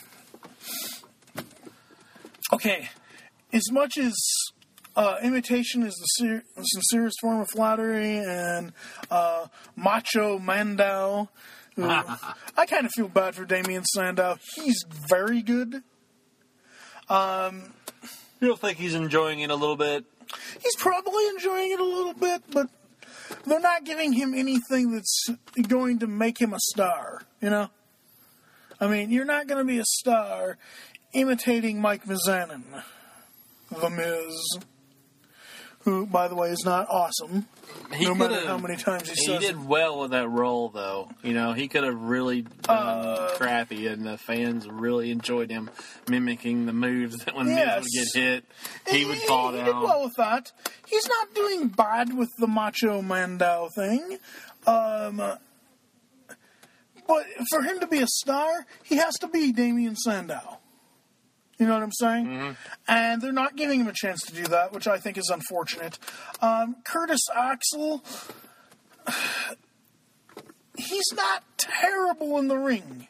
okay. As much as uh, imitation is the ser- sincerest form of flattery and uh, Macho Mandow, uh, I kind of feel bad for Damien Sandow. He's very good. Um, You don't think he's enjoying it a little bit? he's probably enjoying it a little bit, but they're not giving him anything that's going to make him a star, you know? I mean, you're not going to be a star imitating Mike Mizanin, The Miz, who, by the way, is not awesome, He no matter could've- how many times he, He says did it. well with that role, though. You know, he could have really done Uh, crappy, and the fans really enjoyed him mimicking the moves that when Yes. Miz would get hit, he would fall He down. did well with that. He's not doing bad with the Macho Mandow thing. Um, but for him to be a star, he has to be Damien Sandow. You know what I'm saying? Mm-hmm. And they're not giving him a chance to do that, which I think is unfortunate. Um, Curtis Axel, he's not terrible in the ring.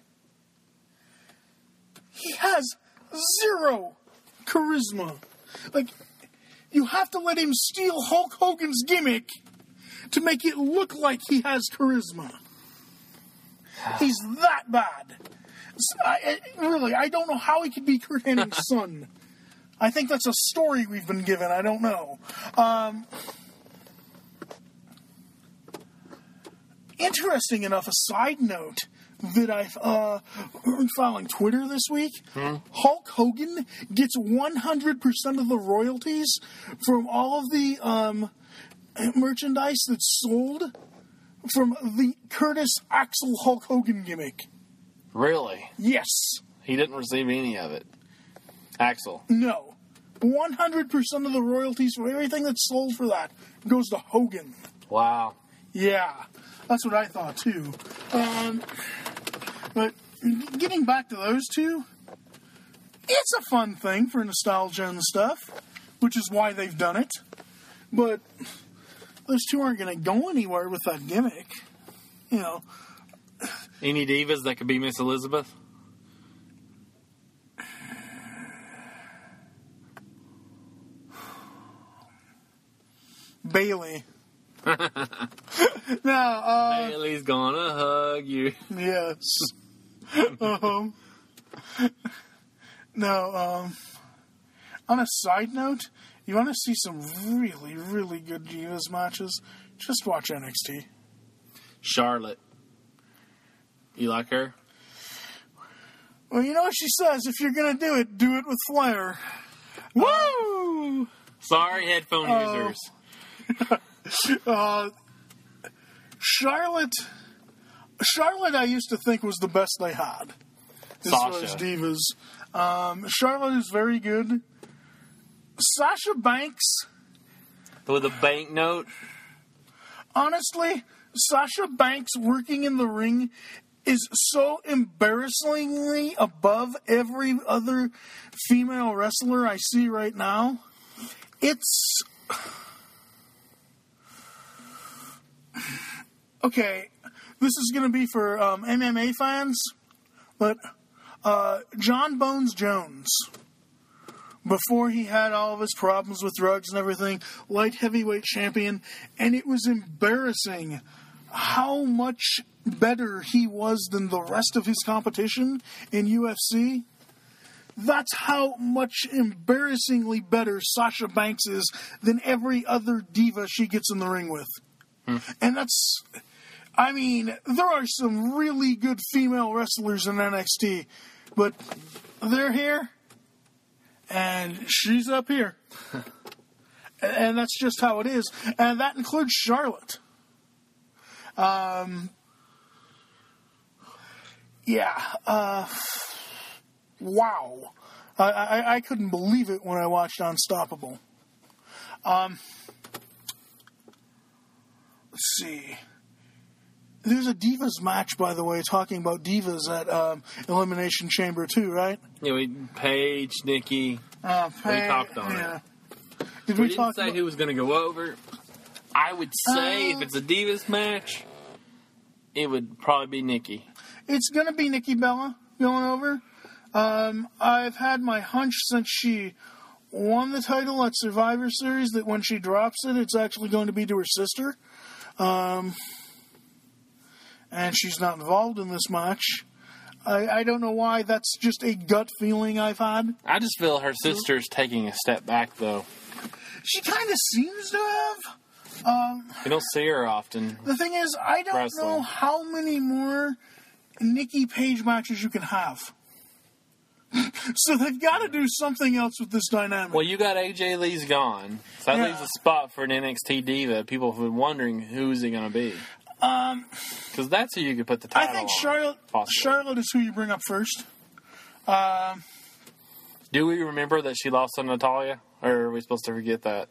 He has zero charisma. Like, you have to let him steal Hulk Hogan's gimmick to make it look like he has charisma. He's that bad. I, I, really, I don't know how he could be Kurt Hennig's son. I think that's a story we've been given. I don't know. Um, interesting enough, a side note that I've uh, been following Twitter this week. Hmm? Hulk Hogan gets one hundred percent of the royalties from all of the um, merchandise that's sold from the Curtis Axel Hulk Hogan gimmick. Really? Yes. He didn't receive any of it. Axel. No. one hundred percent of the royalties for everything that's sold for that goes to Hogan. Wow. Yeah. That's what I thought, too. Um, but getting back to those two, it's a fun thing for nostalgia and stuff, which is why they've done it. But those two aren't going to go anywhere with that gimmick. you know. Any divas that could be Miss Elizabeth? Bailey. Now, uh, Bailey's gonna hug you. Yes. um, no, um, on a side note, you want to see some really, really good Divas matches? Just watch N X T. Charlotte. You like her? Well, you know what she says. If you're going to do it, do it with flair. Woo! Sorry, headphone Uh, users. uh, Charlotte, Charlotte, I used to think was the best they had as far as Sasha. divas. Um, Charlotte is very good. Sasha Banks, With a banknote. honestly, Sasha Banks working in the ring is so embarrassingly above every other female wrestler I see right now. It's okay. This is going to be for um, M M A fans, but uh, John Bones Jones, before he had all of his problems with drugs and everything, light heavyweight champion, and it was embarrassing how much better he was than the rest of his competition in U F C. That's how much embarrassingly better Sasha Banks is than every other diva she gets in the ring with. Hmm. And that's, I mean, there are some really good female wrestlers in N X T, but they're here, and she's up here. And that's just how it is. And that includes Charlotte. Um, yeah, uh, wow. I, I, I couldn't believe it when I watched Unstoppable. Um, let's see. There's a Divas match, by the way, talking about Divas at um, Elimination Chamber two, right? Yeah, we Paige, Nikki. Uh, we talked on yeah. it. Did we, we, didn't talk say about... who was going to go over. I would say Uh, if it's a Divas match, it would probably be Nikki. It's going to be Nikki Bella going over. Um, I've had my hunch since she won the title at Survivor Series that when she drops it, it's actually going to be to her sister. Um, and she's not involved in this match. I, I don't know why. That's just a gut feeling I've had. I just feel her sister's taking a step back, though. She kind of seems to have. Um, We don't see her often. the thing is, I don't Wrestling. know how many more Nikki Page matches you can have. So they've got to do something else with this dynamic. Well, you got A J Lee's gone, so that Yeah. leaves a spot for an N X T diva. People have been wondering who's he going to be, Um, because that's who you could put the I title think on. Charlotte. possibly. Charlotte is who you bring up first. Um, Do we remember that she lost to Natalia, or are we supposed to forget that?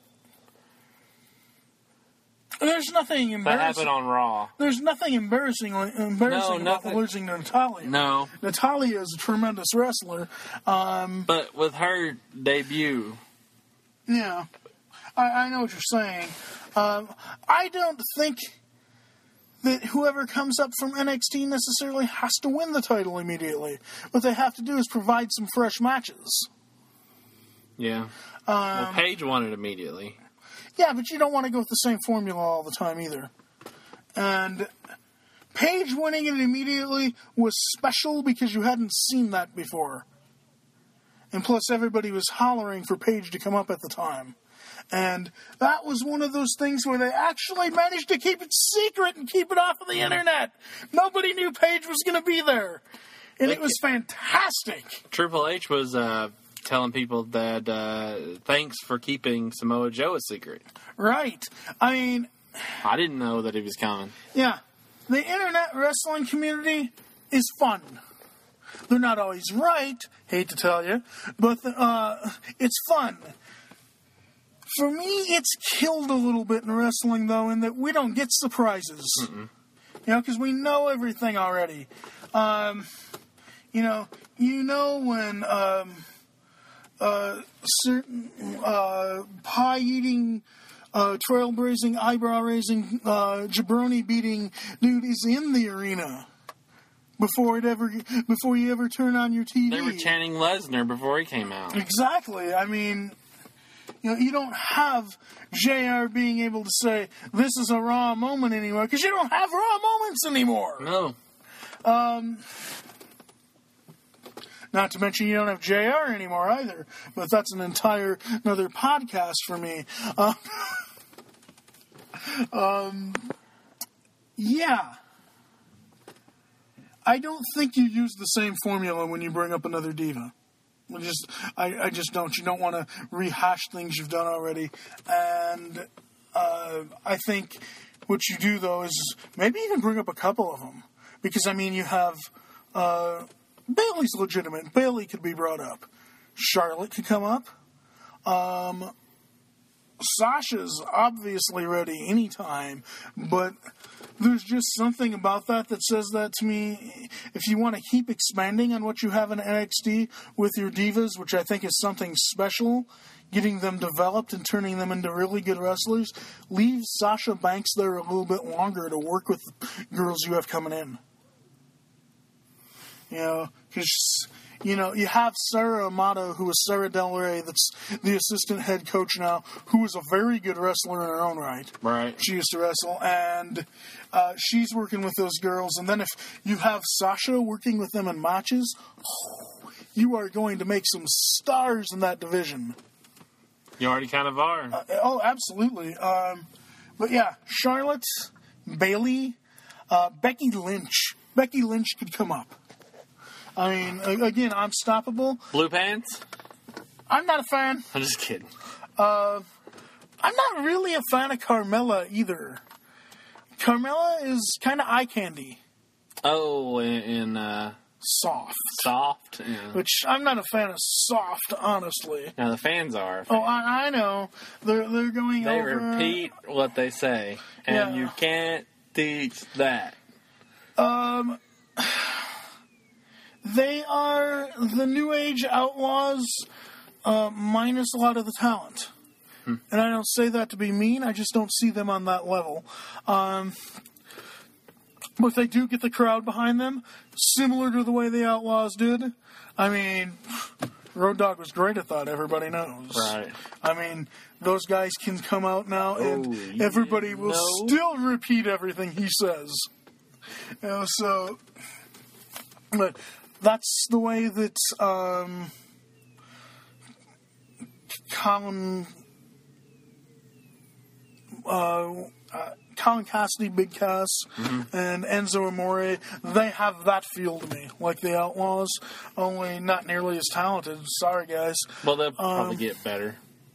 there's nothing That embarrassing. happened on Raw. There's nothing embarrassing embarrassing No, about nothing. losing to Natalia. No, Natalia is a tremendous wrestler. Um, but with her debut, yeah, I, I know what you're saying. Um, I don't think that whoever comes up from N X T necessarily has to win the title immediately. What they have to do is provide some fresh matches. yeah. Um, Well, Paige won it immediately. Yeah, but you don't want to go with the same formula all the time either. And Paige winning it immediately was special because you hadn't seen that before. And plus, everybody was hollering for Paige to come up at the time. And that was one of those things where they actually managed to keep it secret and keep it off of the internet. Nobody knew Paige was going to be there. And it was fantastic. Triple H was uh, telling people that uh, thanks for keeping Samoa Joe a secret. Right. I mean, I didn't know that he was coming. yeah. The internet wrestling community is fun. They're not always right, hate to tell you, but uh, it's fun. For me, it's killed a little bit in wrestling, though, in that we don't get surprises. Mm-mm. You know, because we know everything already. Um, you know, you know when um, uh, certain uh, pie-eating uh, trailblazing, eyebrow-raising, uh, jabroni-beating dude is in the arena before it ever, before you ever turn on your T V. They were chanting Lesnar before he came out. Exactly. I mean, you know, you don't have J R being able to say, this is a Raw moment anymore, because you don't have Raw moments anymore. No. Um, not to mention you don't have J R anymore either, but that's an entire another podcast for me. Um, um, yeah. I don't think you use the same formula when you bring up another diva. I just, I, I just don't. You don't want to rehash things you've done already. And uh, I think what you do, though, is maybe even bring up a couple of them. Because, I mean, you have... Uh, Bayley's legitimate. Bayley could be brought up. Charlotte could come up. Um, Sasha's obviously ready anytime. But there's just something about that that says that to me. If you want to keep expanding on what you have in N X T with your divas, which I think is something special, getting them developed and turning them into really good wrestlers, leave Sasha Banks there a little bit longer to work with girls you have coming in. You know, because, you know, you have Sarah Amato, who is Sarah Del Rey, that's the assistant head coach now, who is a very good wrestler in her own right. Right. She used to wrestle, and uh, she's working with those girls. And then if you have Sasha working with them in matches, oh, you are going to make some stars in that division. You already kind of are. Uh, oh, absolutely. Um, but yeah, Charlotte, Bayley, uh, Becky Lynch. Becky Lynch could come up. I mean, again, Unstoppable. Blue Pants? I'm not a fan. I'm just kidding. Uh, I'm not really a fan of Carmella either. Carmella is kind of eye candy. Oh, in, in uh, soft. Soft? Yeah. Which I'm not a fan of soft, honestly. Now, the fans are. Oh, I, I know. They're, they're going they over... They repeat what they say. And yeah. you can't teach that. Um... They are the New Age Outlaws uh, minus a lot of the talent. Hmm. And I don't say that to be mean. I just don't see them on that level. Um, but they do get the crowd behind them, similar to the way the Outlaws did. I mean, Road Dogg was great at that, everybody knows. Right. I mean, those guys can come out now and oh, everybody will know? still repeat everything he says. You know, so... But... That's the way that um, Colin, uh, uh, Colin Cassidy, Big Cass, mm-hmm. and Enzo Amore, they have that feel to me, like the Outlaws, only not nearly as talented. Sorry, guys. Well, they'll probably um, get better.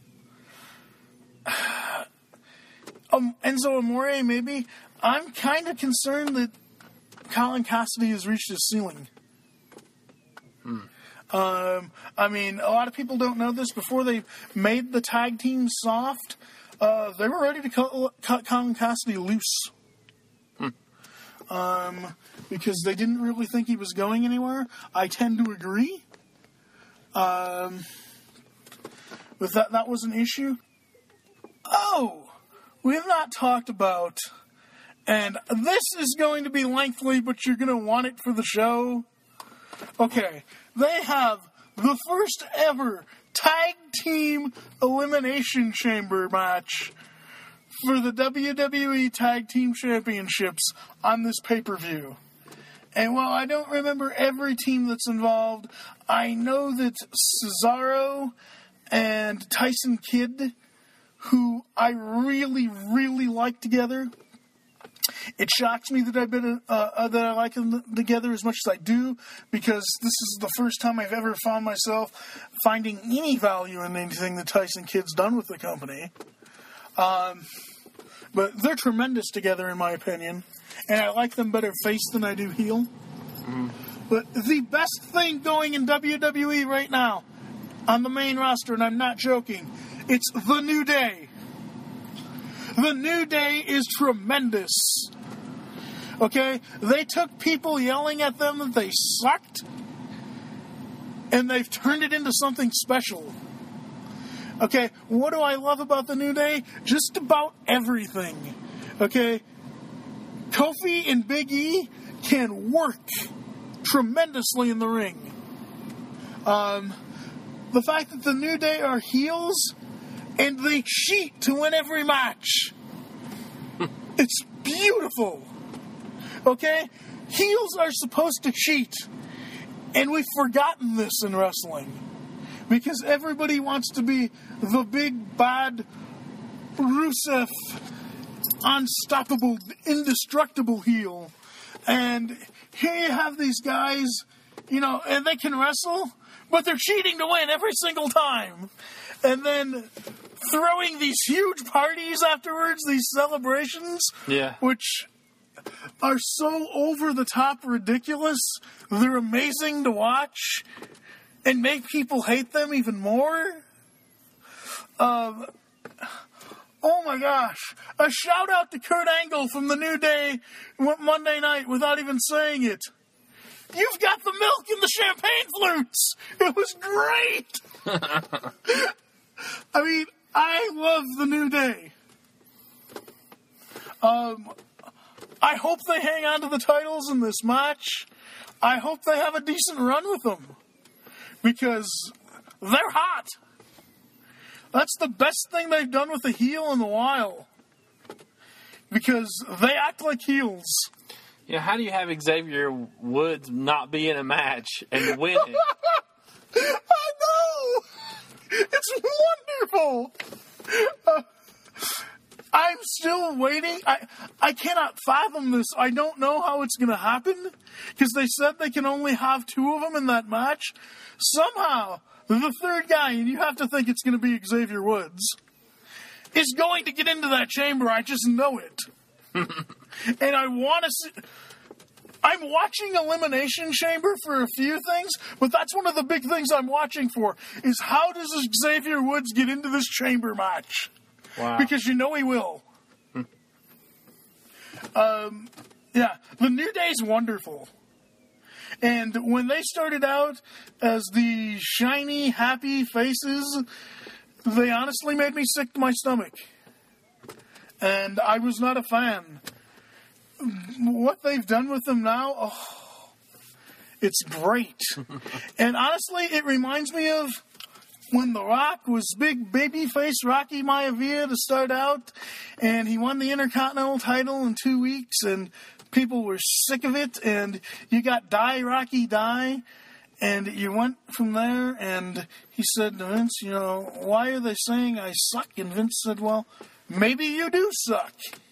Um, Enzo Amore, maybe. I'm kind of concerned that Colin Cassidy has reached his ceiling. Hmm. Um, I mean, a lot of people don't know this. Before they made the tag team soft, uh, they were ready to cut, cut Colin Cassidy loose. Hmm. Um, because they didn't really think he was going anywhere. I tend to agree. Um, but that, that was an issue. Oh, we have not talked about, and this is going to be lengthy, but you're going to want it for the show. Okay, they have the first ever tag team elimination chamber match for the W W E Tag Team Championships on this pay-per-view. And while I don't remember every team that's involved, I know that Cesaro and Tyson Kidd, who I really, really like together. It shocks me that I been uh, uh, that I like them together as much as I do, because this is the first time I've ever found myself finding any value in anything that Tyson Kidd's done with the company. Um, but they're tremendous together, in my opinion, and I like them better face than I do heel. Mm-hmm. But the best thing going in W W E right now on the main roster, and I'm not joking, it's The New Day. The New Day is tremendous. Okay? They took people yelling at them that they sucked, and they've turned it into something special. Okay, what do I love about the New Day? Just about everything. Okay, Kofi and Big E can work tremendously in the ring. Um, the fact that the New Day are heels and they cheat to win every match. It's beautiful. Okay? Heels are supposed to cheat. And we've forgotten this in wrestling. Because everybody wants to be the big, bad, Rusev, unstoppable, indestructible heel. And here you have these guys, you know, and they can wrestle, but they're cheating to win every single time. And then throwing these huge parties afterwards, these celebrations, Yeah. which are so over-the-top ridiculous. They're amazing to watch and make people hate them even more. Um, oh my gosh. A shout out to Kurt Angle from the New Day Monday night without even saying it. You've got the milk in the champagne flutes. It was great. I mean, I love the New Day. Um, I hope they hang on to the titles in this match. I hope they have a decent run with them. Because they're hot. That's the best thing they've done with a heel in a while. Because they act like heels. Yeah, how do you have Xavier Woods not be in a match and win it? I know! It's wonderful! Uh, I'm still waiting. I I cannot fathom this. I don't know how it's going to happen. Because they said they can only have two of them in that match. Somehow, the third guy, and you have to think it's going to be Xavier Woods, is going to get into that chamber. I just know it. And I want to see... I'm watching Elimination Chamber for a few things, but that's one of the big things I'm watching for, is how does Xavier Woods get into this chamber match? Wow. Because you know he will. um, yeah, the New Day's wonderful. And when they started out as the shiny, happy faces, they honestly made me sick to my stomach. And I was not a fan. What they've done with them now, oh, it's great. And honestly, it reminds me of when The Rock was big babyface Rocky Maivia to start out, and he won the Intercontinental title in two weeks, and people were sick of it, and you got Die Rocky Die, and you went from there, and he said to Vince, you know, why are they saying I suck? And Vince said, well, maybe you do suck.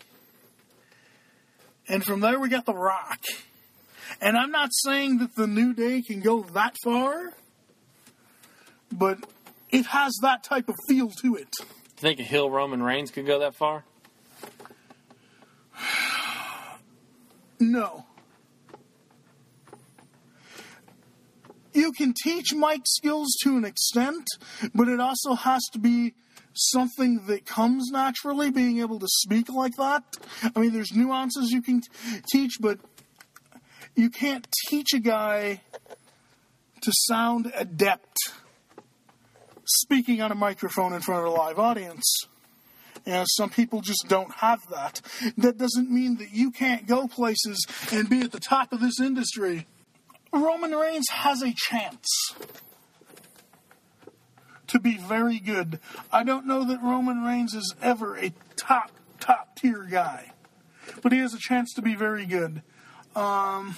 And from there we got The Rock. And I'm not saying that the New Day can go that far, but it has that type of feel to it. You think a heel Roman Reigns could go that far? No. You can teach Mike skills to an extent, but it also has to be something that comes naturally, being able to speak like that. I mean, there's nuances you can t- teach, but you can't teach a guy to sound adept speaking on a microphone in front of a live audience. You know, some people just don't have that. That doesn't mean that you can't go places and be at the top of this industry. Roman Reigns has a chance to be very good. I don't know that Roman Reigns is ever a top, top tier guy. But he has a chance to be very good. Um,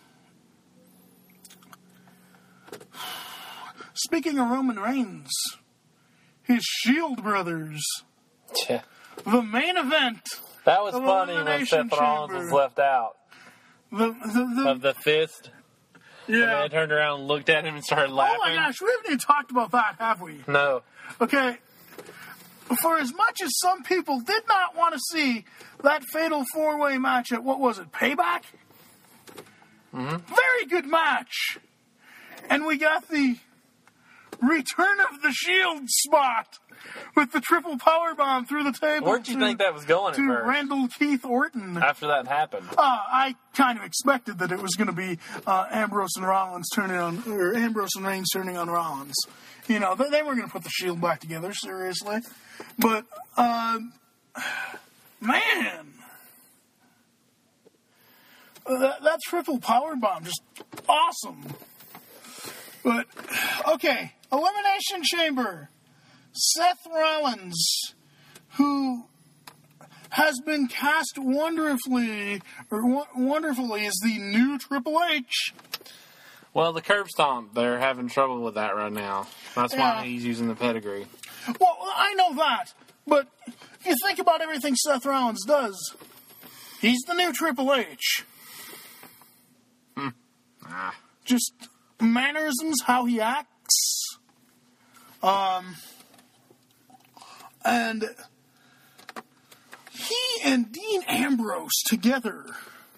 speaking of Roman Reigns, his Shield brothers, Yeah. the main event. That was of funny when Elimination Seth Rollins Chamber. was left out The, the, the, of the fist. And yeah. they turned around and looked at him and started Oh laughing. my gosh, we haven't even talked about that, have we? No. Okay, for as much as some people did not want to see that fatal four-way match at, what was it, Payback? Mm-hmm. Very good match. And we got the Return of the Shield spot with the triple power bomb through the table. Where'd you to, think that was going at to first? Randall Keith Orton? After that happened. Uh, I kind of expected that it was going to be uh, Ambrose and Rollins turning on, or Ambrose and Reigns turning on Rollins. You know, they, they weren't going to put the Shield back together, seriously. But, uh, man, that, that triple power bomb, just awesome. But, okay, Elimination Chamber. Seth Rollins, who has been cast wonderfully, or w- wonderfully as the new Triple H. Well, the curb stomp, they're having trouble with that right now. That's Yeah. why he's using the pedigree. Well, I know that, but if you think about everything Seth Rollins does, he's the new Triple H. Hmm. Ah. Just mannerisms, how he acts. Um... And he and Dean Ambrose together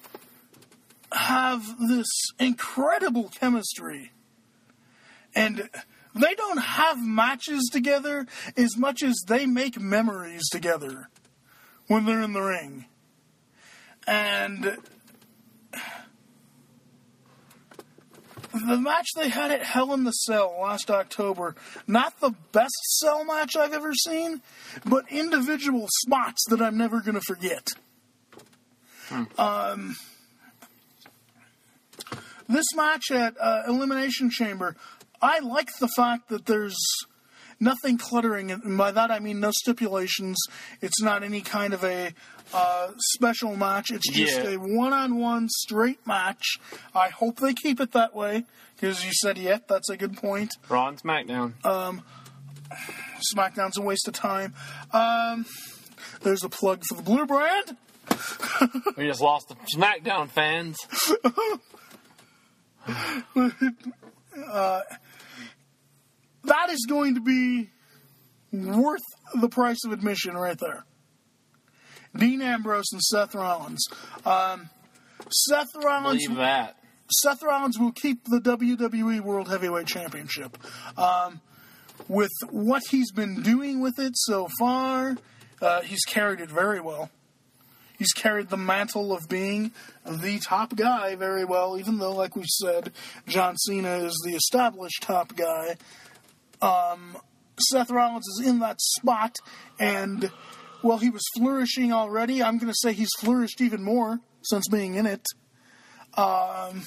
have this incredible chemistry. And they don't have matches together as much as they make memories together when they're in the ring. And the match they had at Hell in the Cell last October, not the best cell match I've ever seen, but individual spots that I'm never going to forget. Hmm. Um, this match at uh, Elimination Chamber, I like the fact that there's nothing cluttering, and by that I mean no stipulations. It's not any kind of a uh, special match. It's just yeah. a one-on-one straight match. I hope they keep it that way, because you said yet, that's a good point. Raw and SmackDown. Um, SmackDown's a waste of time. Um, there's a plug for the Blue Brand. We just lost the SmackDown fans. uh, that is going to be worth the price of admission right there. Dean Ambrose and Seth Rollins. Um, Seth Rollins. Believe that. Seth Rollins will keep the W W E World Heavyweight Championship. Um, with what he's been doing with it so far, uh, he's carried it very well. He's carried the mantle of being the top guy very well, even though, like we said, John Cena is the established top guy. Um, Seth Rollins is in that spot, and while he was flourishing already, I'm going to say he's flourished even more since being in it. Um,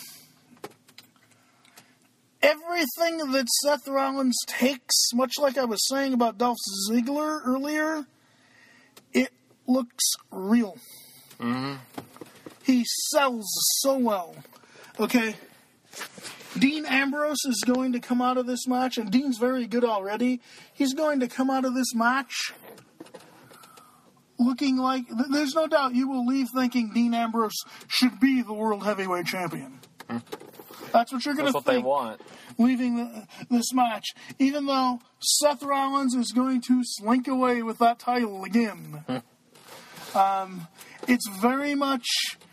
everything that Seth Rollins takes, much like I was saying about Dolph Ziggler earlier, it looks real. Mm-hmm. He sells so well. Okay, Dean Ambrose is going to come out of this match, and Dean's very good already. He's going to come out of this match looking like, there's no doubt you will leave thinking Dean Ambrose should be the World Heavyweight Champion. Hmm. That's what you're going to think. That's what they want. Leaving the, this match, even though Seth Rollins is going to slink away with that title again. Hmm. Um, it's very much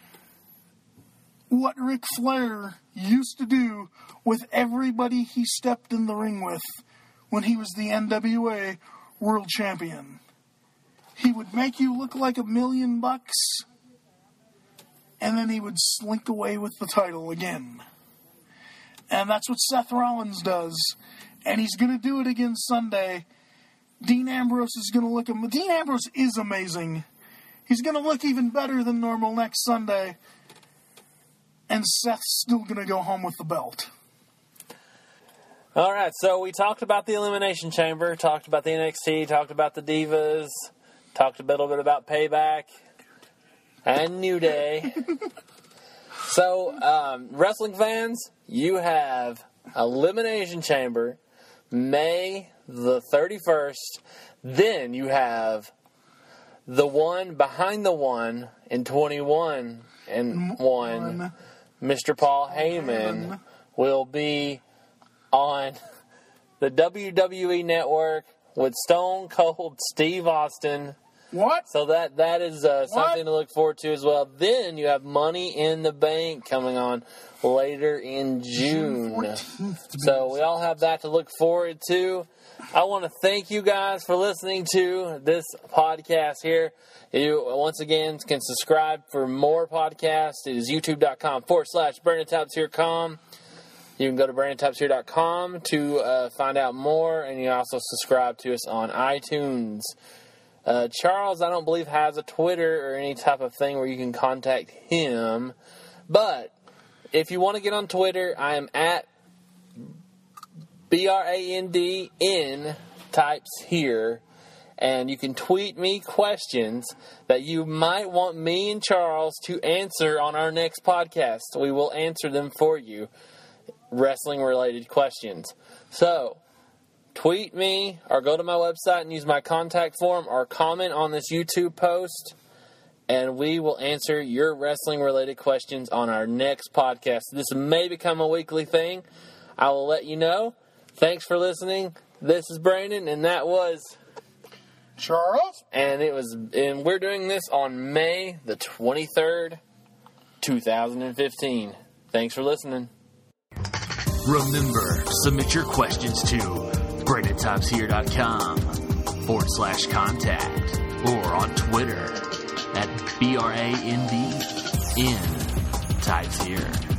what Ric Flair used to do with everybody he stepped in the ring with when he was the N W A World Champion. He would make you look like a million bucks, and then he would slink away with the title again. And that's what Seth Rollins does. And he's going to do it again Sunday. Dean Ambrose is going to look... Dean Ambrose is amazing. He's going to look even better than normal next Sunday. And Seth's still going to go home with the belt. All right, so we talked about the Elimination Chamber, talked about the N X T, talked about the Divas, talked a little bit about Payback and New Day. So, um, wrestling fans, you have Elimination Chamber, May the thirty-first. Then you have the one behind the one in twenty-one and one. Mister Paul Heyman will be on the W W E Network with Stone Cold Steve Austin. What? So that that is uh, something to look forward to as well. Then you have Money in the Bank coming on later in June. So we all have that to look forward to. I want to thank you guys for listening to this podcast here. You, once again, can subscribe for more podcasts. It is youtube.com forward slash Brandon Types Here com. You can go to brandon types here dot com to uh, find out more, and you can also subscribe to us on iTunes. Uh, Charles, I don't believe, has a Twitter or any type of thing where you can contact him. But if you want to get on Twitter, I am at B R A N D N Types Here. And you can tweet me questions that you might want me and Charles to answer on our next podcast. We will answer them for you. Wrestling-related questions. So, tweet me or go to my website and use my contact form or comment on this YouTube post, and we will answer your wrestling-related questions on our next podcast. This may become a weekly thing. I will let you know. Thanks for listening. This is Brandon, and that was Charles. And it was, and we're doing this on May the twenty-third, twenty fifteen. Thanks for listening. Remember, submit your questions to brandon types here dot com forward slash contact or on Twitter at B R A N D N Types Here.